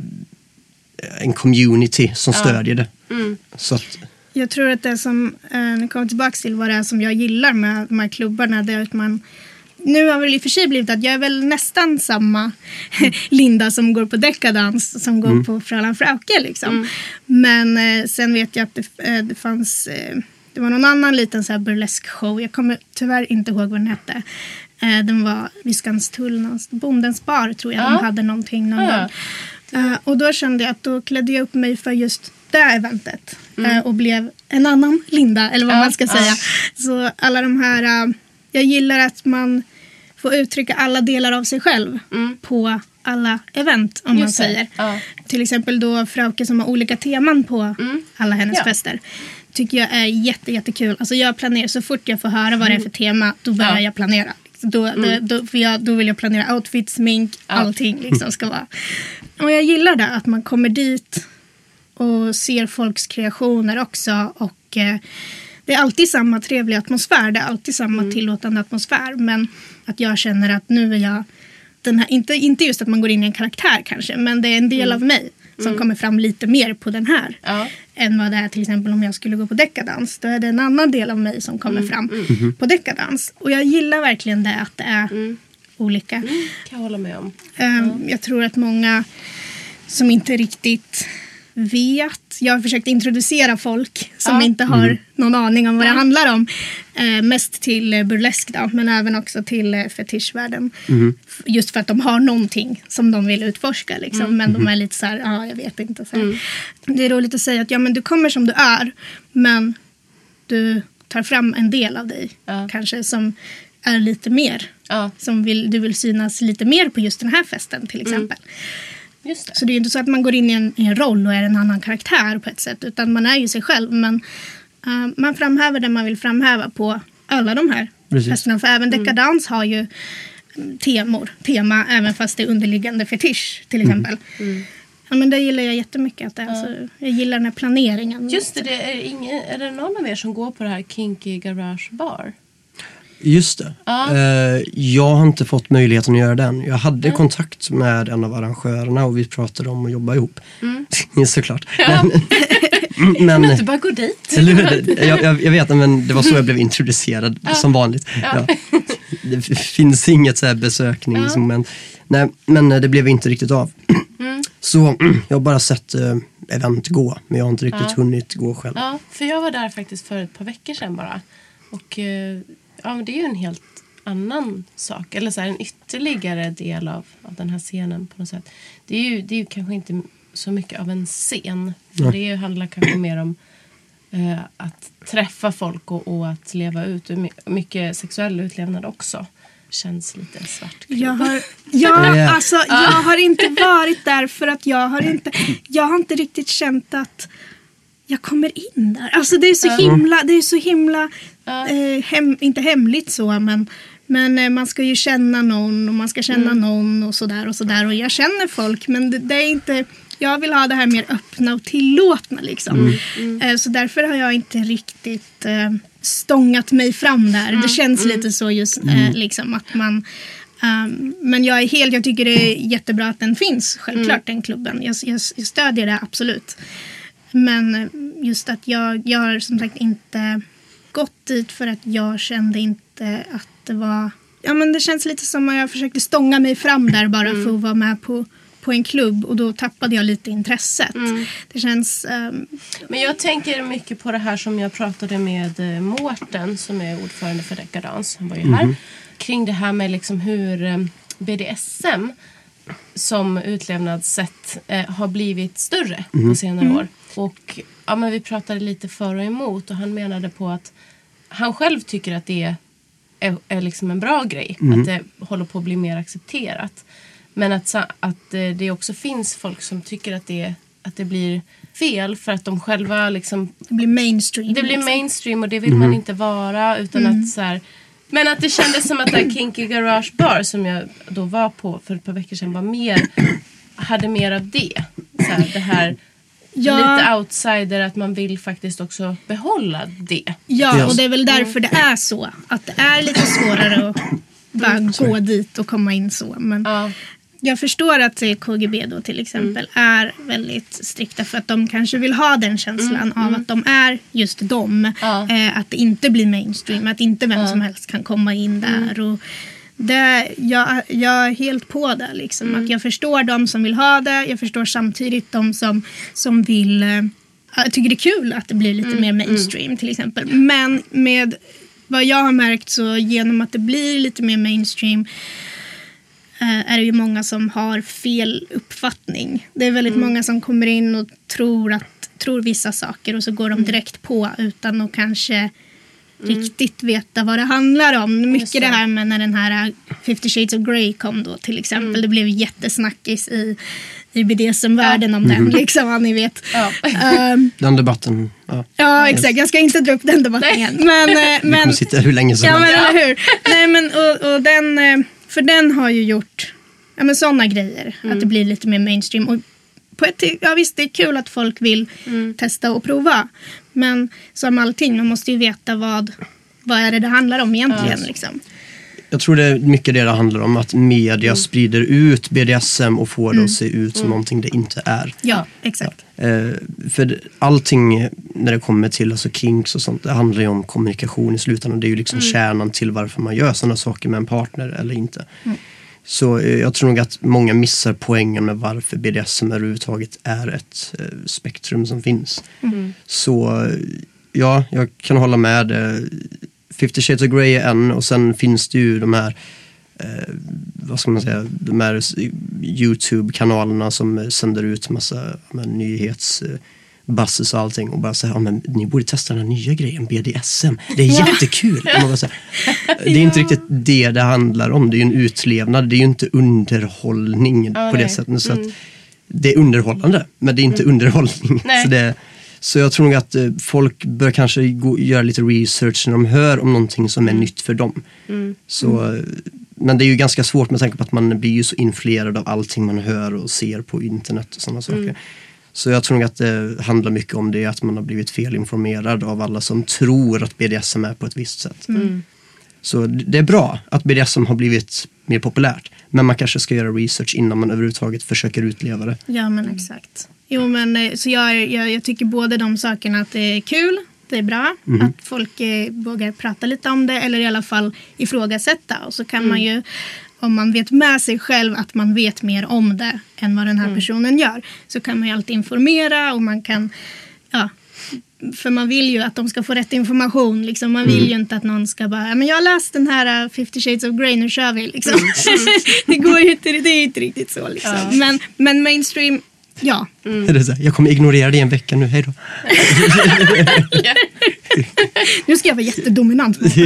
en community som ja. Stödjer det. Mm. Så att, jag tror att det som, eh, nu kommer tillbaka till vad det är som jag gillar med de här klubbarna, det är att man nu har väl i och för sig blivit att jag är väl nästan samma mm. Linda som går på Dekadans som går mm. på Frölan Frauke liksom. Mm. Men eh, sen vet jag att det, eh, det fanns eh, det var någon annan liten så här burlesk show. Jag kommer tyvärr inte ihåg vad den hette. Eh, den var vid Skanstull, Bondens bar tror jag. Ja. De hade någonting någon ja. gång. Eh, och då kände jag att då klädde jag upp mig för just det eventet. Mm. Eh, och blev en annan Linda, eller vad ja. man ska säga. Ja. Så alla de här... Eh, jag gillar att man får uttrycka alla delar av sig själv mm. på alla event, om just man säger. Ja. Till exempel då Frauke som har olika teman på mm. alla hennes ja. fester. Tycker jag är jätte, jättekul. Alltså jag planerar, så fort jag får höra vad det är för tema, då börjar ja. jag planera. Då, mm. då, då, jag, då vill jag planera outfits, smink, ja. allting liksom ska vara. Och jag gillar det, att man kommer dit och ser folks kreationer också. Och eh, det är alltid samma trevliga atmosfär. Det är alltid samma mm. tillåtande atmosfär. Men att jag känner att nu är jag... Den här, inte, inte just att man går in i en karaktär kanske. Men det är en del mm. av mig som mm. kommer fram lite mer på den här. Ja. Än vad det är till exempel om jag skulle gå på Dekadans. Då är det en annan del av mig som kommer mm. fram mm. på Dekadans. Och jag gillar verkligen det, att det är mm. olika. Mm. Kan jag hålla med om. Um, ja. Jag tror att många som inte riktigt... vet. Jag har försökt introducera folk som ja. inte har mm. någon aning om vad ja. det handlar om. Eh, mest till burlesk då, men även också till eh, fetischvärlden. Mm. Just för att de har någonting som de vill utforska liksom. Mm. Men de är lite så här, ja jag vet inte. Så mm. det är roligt att säga att ja, men du kommer som du är, men du tar fram en del av dig. Ja. Kanske som är lite mer. Ja. Som vill, du vill synas lite mer på just den här festen till exempel. Mm. Just det. Så det är ju inte så att man går in i en, i en roll och är en annan karaktär på ett sätt. Utan man är ju sig själv. Men uh, man framhäver det man vill framhäva på alla de här Precis. festerna. För även Dekadans mm. har ju temor, tema. Även fast det är underliggande fetisch till exempel. Mm. Mm. Ja, men det gillar jag jättemycket. Att det, ja. alltså, jag gillar den här planeringen. Just det, det är, ingen, är det någon av er som går på det här Kinky Garage Bar? Just det. Ah. Uh, jag har inte fått möjligheten att göra den. Jag hade mm. kontakt med en av arrangörerna och vi pratade om att jobba ihop. Mm. Såklart. Ja. Men, men inte bara gå dit. jag, jag, jag vet, men det var så jag blev introducerad ja. som vanligt. Ja. Ja. Det finns inget så här besökningsmoment. Ja. Nej, men det blev inte riktigt av. Mm. Så jag har bara sett uh, event gå, men jag har inte riktigt ja. hunnit gå själv. Ja, för jag var där faktiskt för ett par veckor sedan bara. Och... Uh, ja, men det är ju en helt annan sak. Eller så här, en ytterligare del av, av den här scenen på något sätt. Det är ju, det är ju kanske inte så mycket av en scen. Ja. Det är ju, handlar kanske mer om eh, att träffa folk och, och att leva ut. Och mycket sexuell utlevnad också. Känns lite svart. Jag har, ja, alltså, jag har inte varit där för att jag har inte, jag har inte riktigt känt att jag kommer in där. Alltså det är så himla, det är så himla eh, hem, inte hemligt så, men, men eh, man ska ju känna någon och man ska känna mm. någon och sådär och sådär. Och jag känner folk, men det, det är inte, jag vill ha det här mer öppna och tillåtna liksom. Mm. Mm. Eh, så därför har jag inte riktigt eh, stångat mig fram där. Mm. Det känns mm. lite så just eh, liksom att man Um, men jag är helt, jag tycker det är jättebra att den finns, självklart mm. den klubben. Jag, jag, jag stödjer det absolut. Men just att jag, jag har som sagt inte gått dit för att jag kände inte att det var... Ja, men det känns lite som att jag försökte stånga mig fram där bara mm. för att vara med på på en klubb och då tappade jag lite intresset. Mm. Det känns... Um... Men jag tänker mycket på det här som jag pratade med Mårten som är ordförande för Dekadans. Han var ju mm. här. Kring det här med liksom hur B D S M som utlevnadssätt eh, har blivit större mm. på senare mm. år. Och ja, men vi pratade lite för och emot och han menade på att han själv tycker att det är, är, är liksom en bra grej. Mm. Att det håller på att bli mer accepterat. Men att, att det också finns folk som tycker att det, att det blir fel för att de själva liksom... Det blir mainstream. Det blir liksom. mainstream och det vill mm. man inte vara utan mm. att så här... Men att det kändes som att det Kinky Garage Bar som jag då var på för ett par veckor sedan var mer, hade mer av det. Så här, det här ja. lite outsider att man vill faktiskt också behålla det. Ja, och det är väl därför det är så. Att det är lite svårare att bara mm. gå dit och komma in så. Men ja. jag förstår att K G B då till exempel mm. är väldigt strikta för att de kanske vill ha den känslan mm. av mm. att de är just de. Ja. Eh, att det inte blir mainstream, att inte vem ja. som helst kan komma in där. Mm. Och det, jag, jag är helt på det liksom. Mm. Att jag förstår de som vill ha det, jag förstår samtidigt de som, som vill... Eh, jag tycker det är kul att det blir lite mm. mer mainstream mm. till exempel. Men med vad jag har märkt så genom att det blir lite mer mainstream är det ju många som har fel uppfattning. Det är väldigt mm. många som kommer in och tror, att, tror vissa saker och så går de direkt på utan att kanske mm. riktigt veta vad det handlar om. Mycket det. det här med när den här Fifty Shades of Grey kom då till exempel. Mm. Det blev jättesnackis i, i B D S M-världen ja. om mm. den. Liksom, vad ni vet. Ja. Um, den debatten. Ja, ja exakt. Jag ska inte dra upp den debatten igen. Men, Vi men, kommer sitta hur länge som ja, men, eller hur? Nej, men och, och den... För den har ju gjort ja, men sådana grejer. Mm. Att det blir lite mer mainstream. Och på ett, ja, visst, det är kul att folk vill mm. testa och prova. Men som allting, man måste ju veta vad, vad är det det handlar om egentligen. Ja. Liksom. Jag tror det är mycket det det handlar om. Att media mm. sprider ut B D S M och får mm. det att se ut som mm. någonting det inte är. Ja, exakt. Ja. Eh, för allting när det kommer till alltså kinks och sånt, det handlar ju om kommunikation i slutändan. Det är ju liksom mm. kärnan till varför man gör sådana saker med en partner eller inte. Mm. Så eh, jag tror nog att många missar poängen med varför B D S M överhuvudtaget är ett eh, spektrum som finns. Mm. Så ja, jag kan hålla med. Eh, Fifty Shades of Grey är en och sen finns det ju de här eh, vad ska man säga, de här YouTube-kanalerna som sänder ut massa men, nyhetsbasses och allting och bara säger, ja men ni borde testa den här nya grejen, B D S M. Det är ja. jättekul. Man bara säger, det är inte riktigt det det handlar om. Det är ju en utlevnad. Det är ju inte underhållning oh, på det sättet. Så mm. att det är underhållande, men det är inte mm. underhållning. Så det Så jag tror nog att eh, folk bör kanske gå, göra lite research när de hör om någonting som är mm. nytt för dem. Mm. Så, mm. Men det är ju ganska svårt med tanke på att man blir ju så influerad av allting man hör och ser på internet och sådana saker. Mm. Så jag tror nog att det handlar mycket om det, att man har blivit felinformerad av alla som tror att B D S M är på ett visst sätt. Mm. Så det är bra att B D S M har blivit mer populärt. Men man kanske ska göra research innan man överhuvudtaget försöker utleva det. Ja, men exakt. Jo, men så jag, jag, jag tycker både de sakerna att det är kul, det är bra. Mm. Att folk eh, vågar prata lite om det eller i alla fall ifrågasätta. Och så kan mm. man ju, om man vet med sig själv att man vet mer om det än vad den här mm. personen gör, så kan man ju alltid informera och man kan, ja, för man vill ju att de ska få rätt information. Liksom. Man vill mm. ju inte att någon ska bara, men jag har läst den här uh, Fifty Shades of Grey, nu kör vi. Liksom. Mm. det går ju inte, det är inte riktigt så. Liksom. Ja. Men, men mainstream, ja. Mm. Det så, jag kommer ignorera det en vecka nu, hej då. Nu ska jag vara jättedominant. Okay.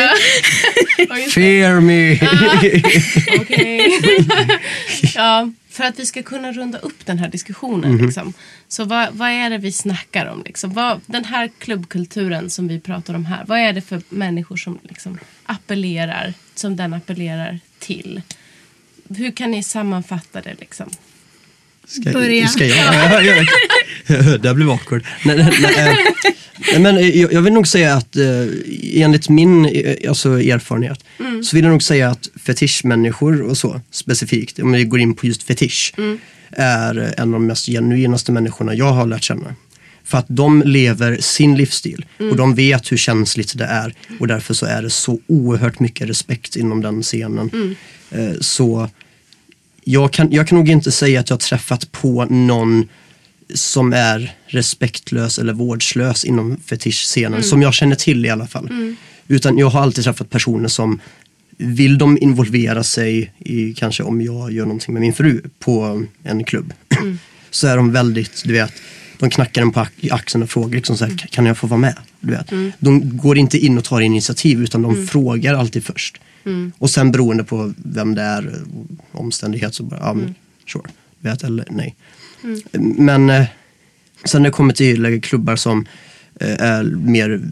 Fear me. Okej. Ja. För att vi ska kunna runda upp den här diskussionen mm-hmm. liksom. Så vad, vad är det vi snackar om liksom? Vad, den här klubbkulturen som vi pratar om här, vad är det för människor som liksom appellerar, som den appellerar till? Hur kan ni sammanfatta det liksom? Ska, Börja. Ska jag? Det blir awkward. Nej, nej, nej, nej, men jag, jag vill nog säga att eh, enligt min alltså, erfarenhet mm. så vill jag nog säga att fetischmänniskor och så specifikt, om vi går in på just fetisch mm. är en av de mest genuinaste människorna jag har lärt känna. För att de lever sin livsstil mm. och de vet hur känsligt det är och därför så är det så oerhört mycket respekt inom den scenen. Mm. Eh, så jag kan, jag kan nog inte säga att jag har träffat på någon som är respektlös eller vårdslös inom fetischscenen, mm. som jag känner till i alla fall. Mm. Utan jag har alltid träffat personer som vill de involvera sig i, kanske om jag gör någonting med min fru på en klubb. Mm. Så är de väldigt, du vet, de knackar den på axeln och frågar liksom så här, kan jag få vara med? Du vet. Mm. De går inte in och tar initiativ utan de mm. frågar alltid först. Mm. Och sen beroende på vem det är, omständighet, så bara, ja men, mm. sure, vet eller nej. Mm. Men eh, sen när det kommer till klubbar som eh, är mer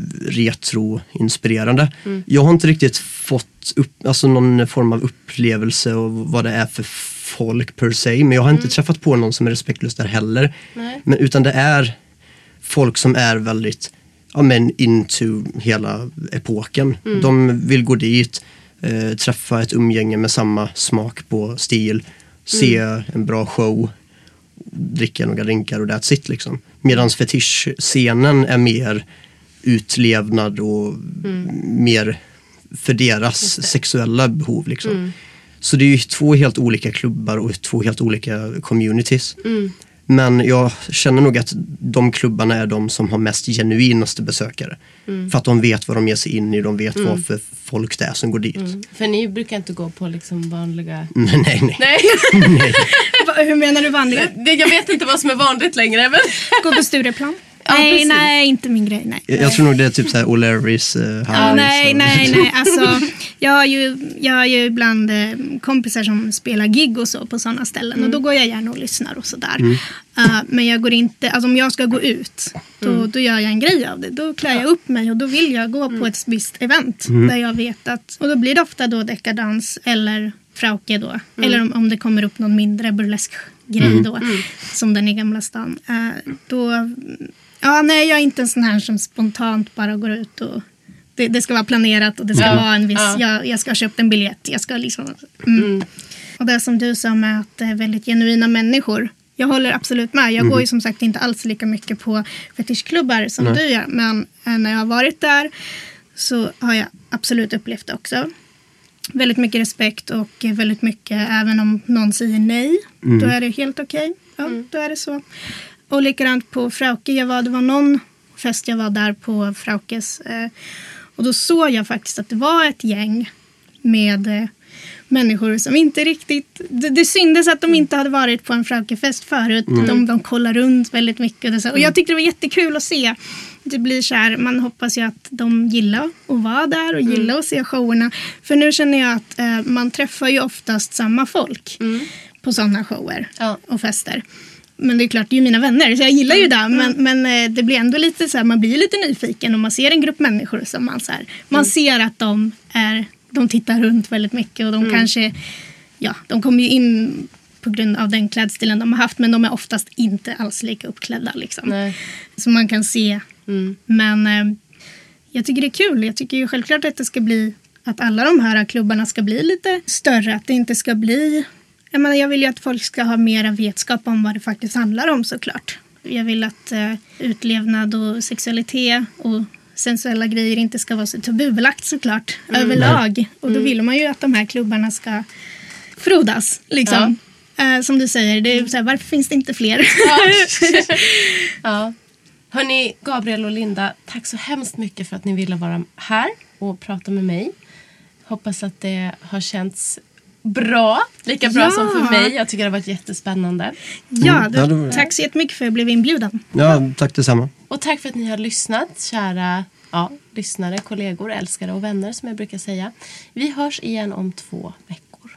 retro-inspirerande. Mm. Jag har inte riktigt fått upp, alltså någon form av upplevelse och vad det är för folk per se. Men jag har inte mm. träffat på någon som är respektlös där heller. Men, utan det är folk som är väldigt, ja men, into hela epoken. Mm. De vill gå dit, eh, träffa ett umgänge med samma smak på stil, se mm. en bra show, dricka några drinkar och that's it liksom. Medans fetischscenen är mer utlevnad och mm. mer för deras sexuella behov liksom. Mm. Så det är ju två helt olika klubbar och två helt olika communities. Mm. Men jag känner nog att de klubbarna är de som har mest genuinaste besökare. Mm. För att de vet vad de ger sig in i, de vet mm. vad för folk det är som går dit. Mm. För ni brukar inte gå på liksom vanliga... Nej, nej, nej. nej. nej. Hur menar du vanliga? Jag vet inte vad som är vanligt längre. Men... Gå på Stureplan? Ja, nej, precis. nej, inte min grej, nej. Jag, jag tror nog det är typ såhär O'Larrys, uh, ja, nej, nej, nej, alltså jag har ju, jag har ju ibland eh, kompisar som spelar gig och så på sådana ställen mm. och då går jag gärna och lyssnar och sådär. Mm. Uh, men jag går inte, alltså om jag ska gå ut då, mm. då gör jag en grej av det. Då klär jag upp mig och då vill jag gå mm. på ett visst event mm. där jag vet att, och då blir det ofta då dekadans eller frauke då. Mm. Eller om, om det kommer upp någon mindre burlesk grej mm. då, mm. som den i Gamla stan. Uh, då... Ja, nej, jag är inte en sån här som spontant bara går ut och det, det ska vara planerat och det ska ja. vara en viss, ja. jag, jag ska ha köpt en biljett, jag ska liksom, mm. Mm. Och det som du sa med att det är väldigt genuina människor, jag håller absolut med, jag mm. går ju som sagt inte alls lika mycket på fetischklubbar som nej. du gör, men när jag har varit där så har jag absolut upplevt det också. Väldigt mycket respekt och väldigt mycket, även om någon säger nej, mm. då är det helt okej, okay. ja, mm. då är det så. Och likadant på Frauke, jag var, det var någon fest jag var där på Fraukes. Eh, och då såg jag faktiskt att det var ett gäng med eh, människor som inte riktigt... Det, det syndes att de inte hade varit på en Fraukefest förut. Mm. De, de kollar runt väldigt mycket. Och, så. och jag tyckte det var jättekul att se. Det blir så här, man hoppas ju att de gillar att vara där och gillar mm. att se showerna. För nu känner jag att eh, man träffar ju oftast samma folk mm. på sådana shower ja. och fester. Men det är klart, det är ju mina vänner, så jag gillar ju det. Men, mm. men det blir ändå lite så här, man blir lite nyfiken om man ser en grupp människor som man så här, man mm. ser att de är, de tittar runt väldigt mycket och de mm. kanske, ja, de kommer ju in på grund av den klädstilen de har haft, men de är oftast inte alls lika uppklädda liksom. Nej. Så man kan se. Mm. Men eh, jag tycker det är kul, jag tycker ju självklart att det ska bli, att alla de här klubbarna ska bli lite större, att det inte ska bli... Jag menar, jag vill ju att folk ska ha mera vetskap om vad det faktiskt handlar om såklart. Jag vill att uh, utlevnad och sexualitet och sensuella grejer inte ska vara så tabubelagt såklart mm. överlag. Mm. Och då vill man ju att de här klubbarna ska frodas liksom. Ja. Uh, som du säger, det är så här, varför finns det inte fler? Ja. ja. Hörrni, Gabriel och Linda, tack så hemskt mycket för att ni ville vara här och prata med mig. Hoppas att det har känts bra, lika bra ja. som för mig. Jag tycker det har varit jättespännande. Ja, du, tack så jättemycket för att jag blev inbjuden. Ja, tack detsamma. Och tack för att ni har lyssnat, kära ja, lyssnare, kollegor, älskare och vänner som jag brukar säga. Vi hörs igen om två veckor.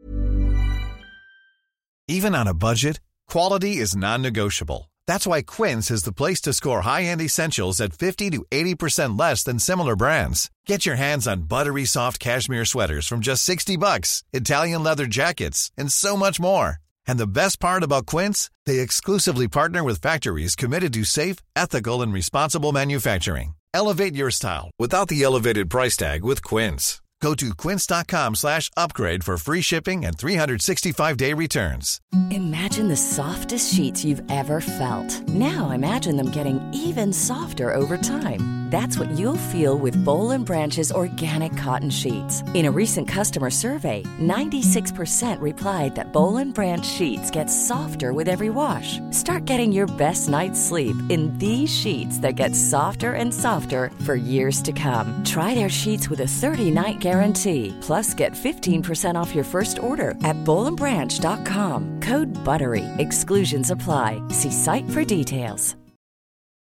Even on a budget, quality is non-negotiable. That's why Quince is the place to score high-end essentials at fifty to eighty percent less than similar brands. Get your hands on buttery soft cashmere sweaters from just sixty bucks, Italian leather jackets, and so much more. And the best part about Quince, they exclusively partner with factories committed to safe, ethical, and responsible manufacturing. Elevate your style without the elevated price tag with Quince. Go to quince.com slash upgrade for free shipping and three sixty-five day returns. Imagine the softest sheets you've ever felt. Now imagine them getting even softer over time. That's what you'll feel with Boll and Branch's organic cotton sheets. In a recent customer survey, ninety-six percent replied that Boll and Branch sheets get softer with every wash. Start getting your best night's sleep in these sheets that get softer and softer for years to come. Try their sheets with a thirty-night guarantee. Plus, get fifteen percent off your first order at boll and branch dot com. Code BUTTERY. Exclusions apply. See site for details.